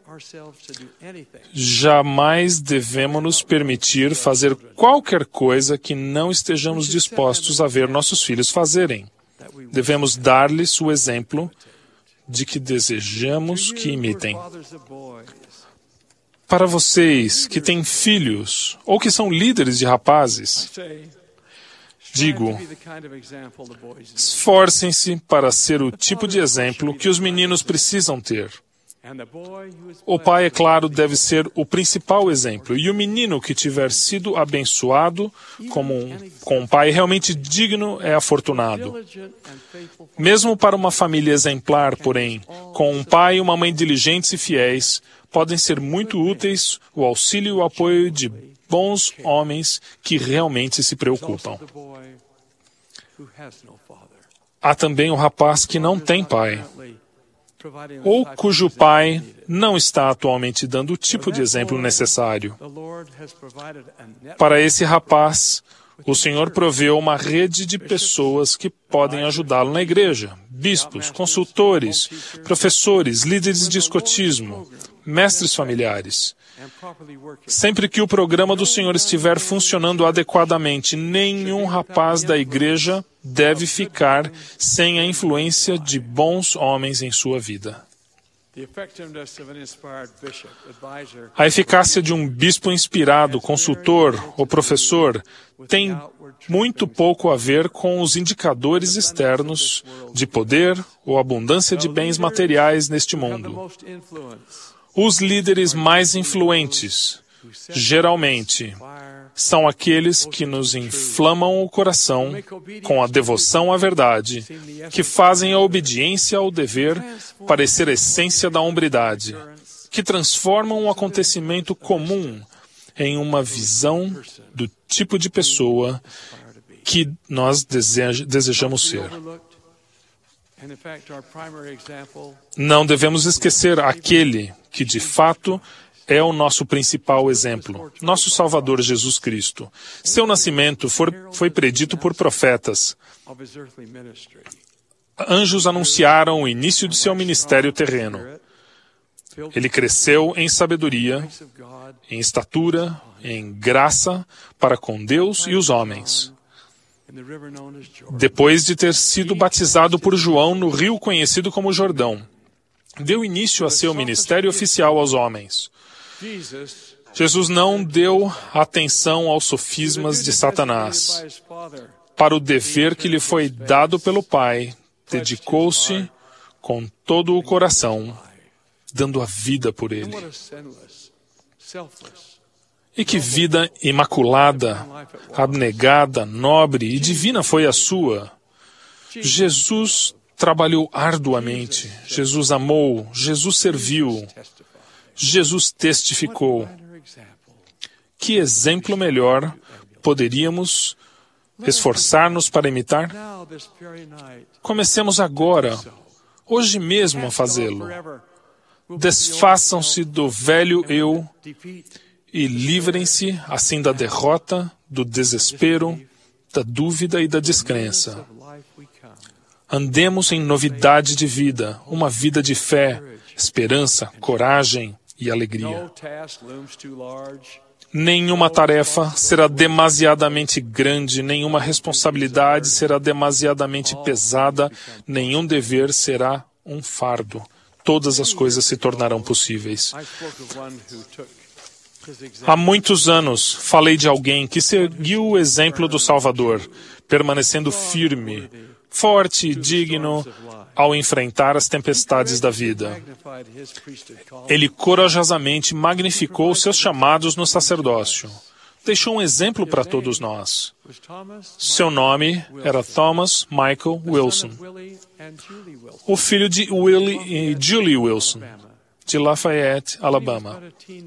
jamais devemos nos permitir fazer qualquer coisa que não estejamos dispostos a ver nossos filhos fazerem. Devemos dar-lhes o exemplo de que desejamos que imitem. Para vocês que têm filhos ou que são líderes de rapazes, digo, esforcem-se para ser o tipo de exemplo que os meninos precisam ter. O pai, é claro, deve ser o principal exemplo, e o menino que tiver sido abençoado com um pai realmente digno é afortunado. Mesmo para uma família exemplar, porém, com um pai e uma mãe diligentes e fiéis, podem ser muito úteis o auxílio e o apoio de bons homens que realmente se preocupam. Há também o rapaz que não tem pai, ou cujo pai não está atualmente dando o tipo de exemplo necessário. Para esse rapaz, o Senhor proveu uma rede de pessoas que podem ajudá-lo na igreja: bispos, consultores, professores, líderes de escotismo, mestres familiares. Sempre que o programa do Senhor estiver funcionando adequadamente, nenhum rapaz da igreja deve ficar sem a influência de bons homens em sua vida. A eficácia de um bispo inspirado, consultor ou professor tem muito pouco a ver com os indicadores externos de poder ou abundância de bens materiais neste mundo. Os líderes mais influentes, geralmente, são aqueles que nos inflamam o coração com a devoção à verdade, que fazem a obediência ao dever parecer a essência da hombridade, que transformam um acontecimento comum em uma visão do tipo de pessoa que nós desejamos ser. Não devemos esquecer aquele que, de fato, é o nosso principal exemplo, nosso Salvador Jesus Cristo. Seu nascimento foi predito por profetas. Anjos anunciaram o início de seu ministério terreno. Ele cresceu em sabedoria, em estatura, em graça para com Deus e os homens. Depois de ter sido batizado por João no rio conhecido como Jordão, deu início a seu ministério oficial aos homens. Jesus não deu atenção aos sofismas de Satanás. Para o dever que lhe foi dado pelo Pai, dedicou-se com todo o coração, dando a vida por ele. E que vida imaculada, abnegada, nobre e divina foi a sua. Jesus trabalhou arduamente, Jesus amou, Jesus serviu, Jesus testificou. Que exemplo melhor poderíamos esforçar-nos para imitar? Comecemos agora, hoje mesmo, a fazê-lo. Desfaçam-se do velho eu e livrem-se, assim, da derrota, do desespero, da dúvida e da descrença. Andemos em novidade de vida, uma vida de fé, esperança, coragem e alegria. Nenhuma tarefa será demasiadamente grande, nenhuma responsabilidade será demasiadamente pesada, nenhum dever será um fardo. Todas as coisas se tornarão possíveis. Há muitos anos, falei de alguém que seguiu o exemplo do Salvador, permanecendo firme, forte e digno ao enfrentar as tempestades da vida. Ele corajosamente magnificou seus chamados no sacerdócio. Deixou um exemplo para todos nós. Seu nome era Thomas Michael Wilson, o filho de Willie e Julie Wilson, de Lafayette, Alabama.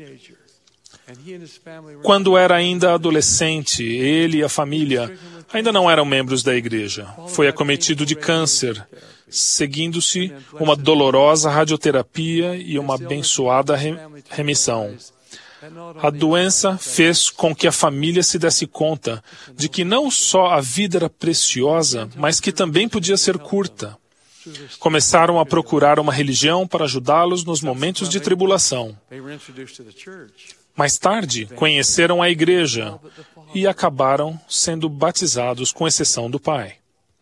Quando era ainda adolescente, ele e a família ainda não eram membros da igreja. Foi acometido de câncer, seguindo-se uma dolorosa radioterapia e uma abençoada remissão. A doença fez com que a família se desse conta de que não só a vida era preciosa, mas que também podia ser curta. Começaram a procurar uma religião para ajudá-los nos momentos de tribulação. Mais tarde, conheceram a igreja e acabaram sendo batizados, com exceção do pai.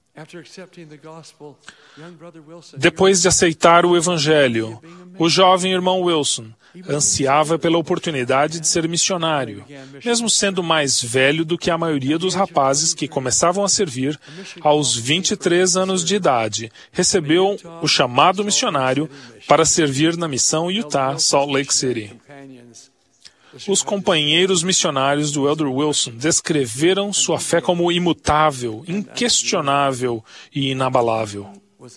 Depois de aceitar o Evangelho, o jovem irmão Wilson ansiava pela oportunidade de ser missionário, mesmo sendo mais velho do que a maioria dos rapazes que começavam a servir. Aos 23 anos de idade, recebeu o chamado missionário para servir na missão Utah, Salt Lake City. Os companheiros missionários do Elder Wilson descreveram sua fé como imutável, inquestionável e inabalável.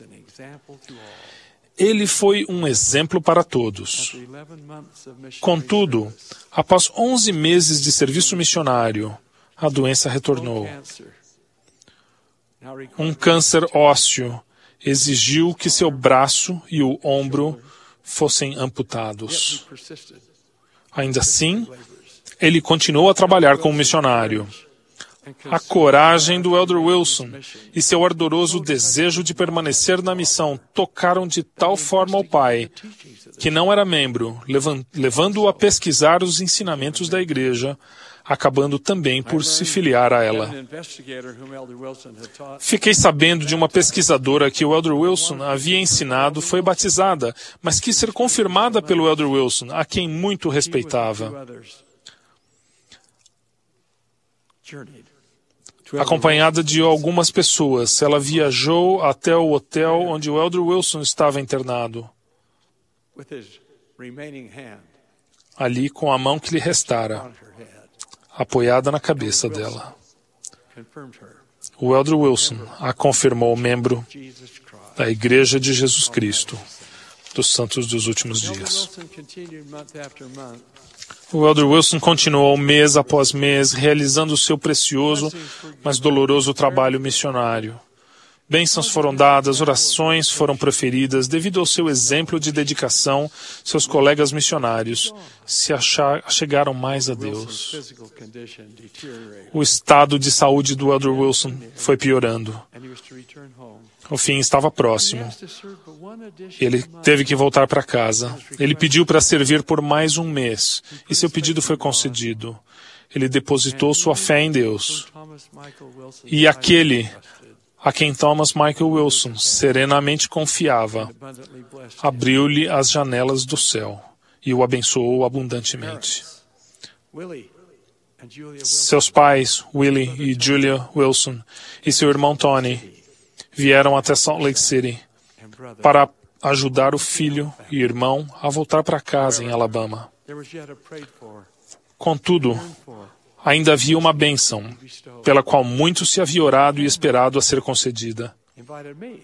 Ele foi um exemplo para todos. Contudo, após 11 meses de serviço missionário, a doença retornou. Um câncer ósseo exigiu que seu braço e o ombro fossem amputados. Ainda assim, ele continuou a trabalhar como missionário. A coragem do Elder Wilson e seu ardoroso desejo de permanecer na missão tocaram de tal forma ao pai, que não era membro, levando-o a pesquisar os ensinamentos da igreja, acabando também por se filiar a ela. Fiquei sabendo de uma pesquisadora que o Elder Wilson havia ensinado foi batizada, mas quis ser confirmada pelo Elder Wilson, a quem muito respeitava. Acompanhada de algumas pessoas, ela viajou até o hotel onde o Elder Wilson estava internado. remaining hand ali com a mão que lhe restara, on her head. apoiada na cabeça dela. Confirmed her. O Elder Wilson a confirmou membro Jesus Christ. da Igreja de Jesus Cristo dos Santos dos Últimos Elder Dias. Wilson continued month after month. O Elder Wilson continuou mês após mês realizando o seu precioso, mas doloroso trabalho missionário. Bênçãos foram dadas, orações foram proferidas. Devido ao seu exemplo de dedicação, seus colegas missionários se chegaram mais a Deus. Physical condition deteriorated, O estado de saúde do Elder Wilson foi piorando. and he was to return home. O fim estava próximo. He asked to serve but one additional Ele month. teve que voltar para casa. Ele pediu para servir por mais um mês, e seu pedido foi concedido. Ele depositou sua fé em Deus. Thomas Michael Wilson E aquele a quem Thomas Michael Wilson serenamente confiava, abundantly blessed abriu-lhe as janelas do céu e o abençoou abundantemente. Willie and Julia Wilson Seus pais, Willie e Julia Wilson, e seu irmão Tony, vieram até Salt Lake City and brother. para ajudar o filho e irmão a voltar para casa em Alabama. There was yet a prayed for, Contudo, for, ainda havia uma bênção, pela qual muito se havia orado e esperado a ser concedida. invited me.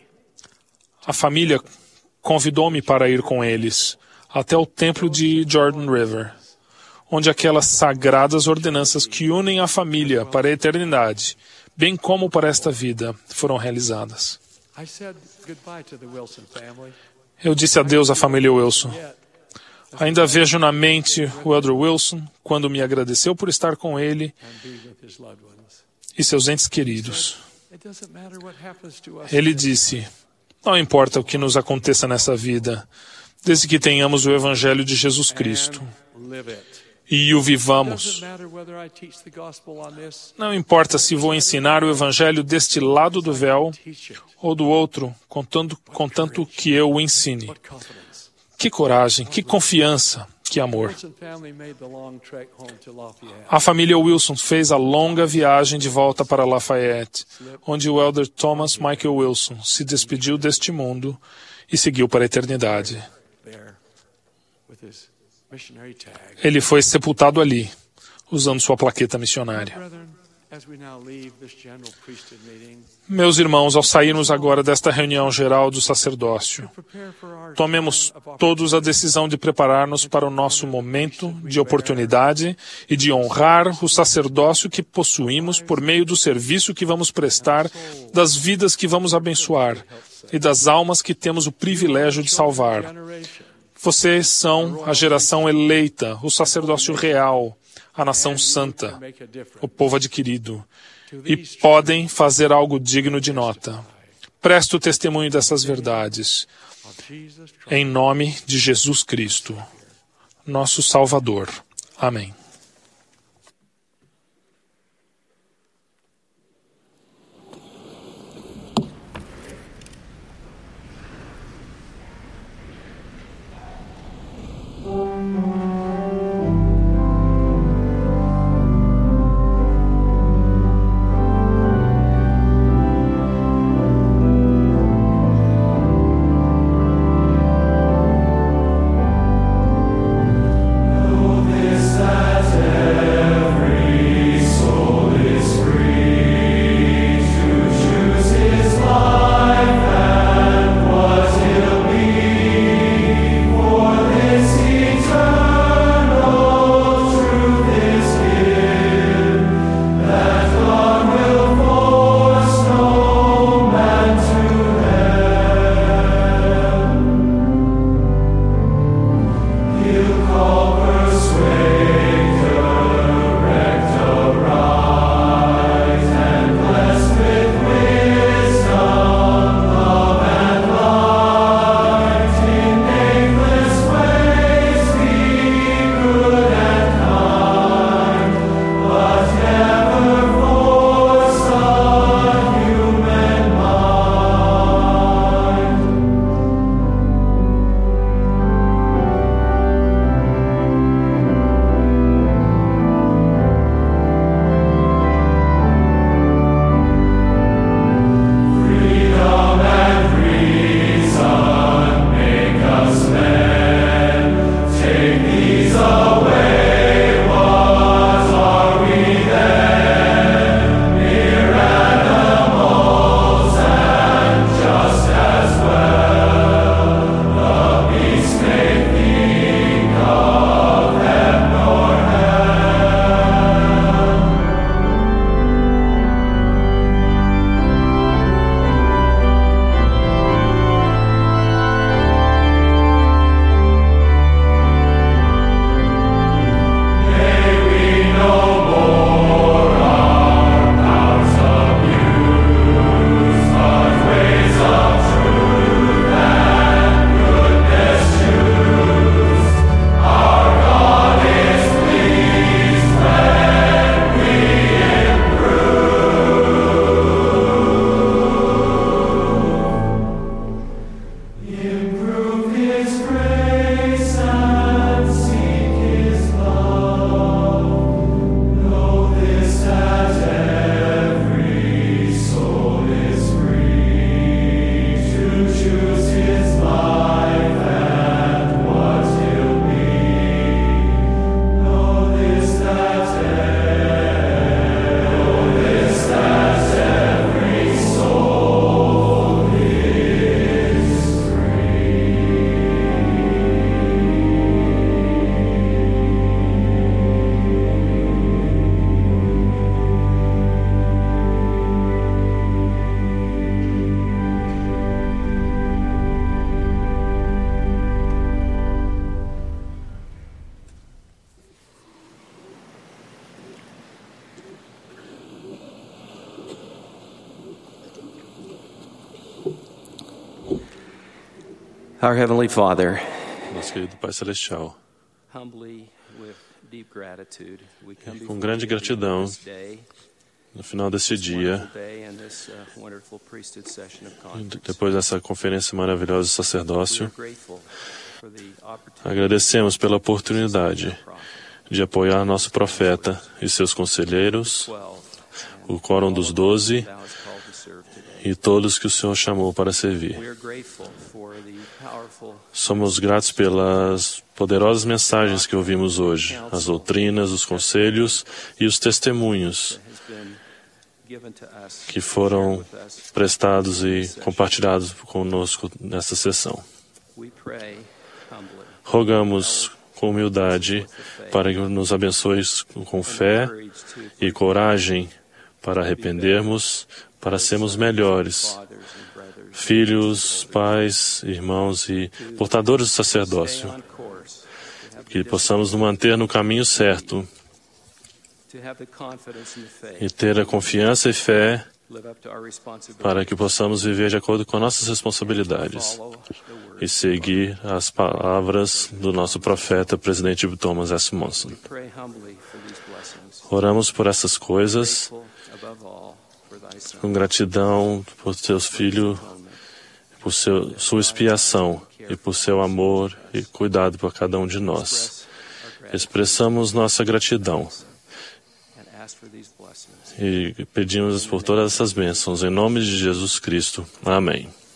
A família convidou-me para ir com eles até o templo de Jordan River, onde aquelas sagradas ordenanças que unem a família para a eternidade, bem como para esta vida, foram realizadas. I said goodbye to the Wilson family. Eu disse adeus à família Wilson. Yet, Ainda vejo na mente o Elder Wilson quando me agradeceu por estar com ele and be with his loved ones. e seus entes queridos. It doesn't matter what happens to us. Ele disse: não importa o que nos aconteça nessa vida, desde que tenhamos o Evangelho de Jesus Cristo And live it. e o Doesn't vivamos. matter whether I teach the gospel on this Não importa se vou ensinar o Evangelho deste lado do véu teach it. ou do outro, contanto que eu o ensine. What confidence. Que coragem, que confiança, que amor. Wilson family made the long trek home to Lafayette. A família Wilson fez a longa viagem de volta para Lafayette, onde o Elder Thomas Michael Wilson se despediu deste mundo e seguiu para a eternidade. There with his missionary tag. Ele foi sepultado ali, usando sua plaqueta missionária. Brethren, as we now leave this general priesthood meeting, Meus irmãos, ao sairmos agora desta reunião geral do sacerdócio, prepare for our tomemos time of todos a decisão de preparar-nos para o nosso momento de oportunidade e de honrar o sacerdócio que possuímos por meio do serviço que vamos prestar, das vidas que vamos abençoar e das almas que temos o privilégio de salvar. generation. Vocês são a geração eleita, o sacerdócio real, a nação santa, Make a difference. o povo adquirido, e podem fazer algo digno de nota. Presto o testemunho dessas verdades, Of Jesus Christ. em nome de Jesus Cristo, nosso Salvador. Amém. This Our Heavenly Father, Nosso querido Pai Celestial, humbly with deep gratitude, we come com before grande you gratidão, this day, no final desse this dia, wonderful day and this wonderful priesthood session of conference. depois dessa conferência maravilhosa de We sacerdócio, are grateful for the opportunity agradecemos pela oportunidade de apoiar nosso profeta e seus conselheiros, o quórum dos 12 thou hast called to serve today. e todos que o Senhor chamou para servir. We are grateful for the powerful Somos gratos pelas poderosas mensagens que ouvimos hoje, as doutrinas, os conselhos e os testemunhos that has been given to us, que foram shared with us. prestados e compartilhados conosco nesta sessão. We pray humbly Rogamos com humildade para que nos abençoes com fé e coragem para arrependermos, para sermos melhores, filhos, pais, irmãos e portadores do sacerdócio, que possamos nos manter no caminho certo to have the confidence in the faith, e ter a confiança e fé live up to our responsibility, para que possamos viver de acordo com nossas responsabilidades follow the word. e seguir as palavras do nosso profeta, presidente Thomas S. Monson. Pray humbly for these blessings. Oramos por essas coisas, Grateful above all for thy Son, com gratidão por teus filhos, por sua expiação e por seu amor e cuidado por cada um de nós. Expressamos nossa gratidão and ask for these blessings. e pedimos por todas essas bênçãos. Em nome de Jesus Cristo. Amém.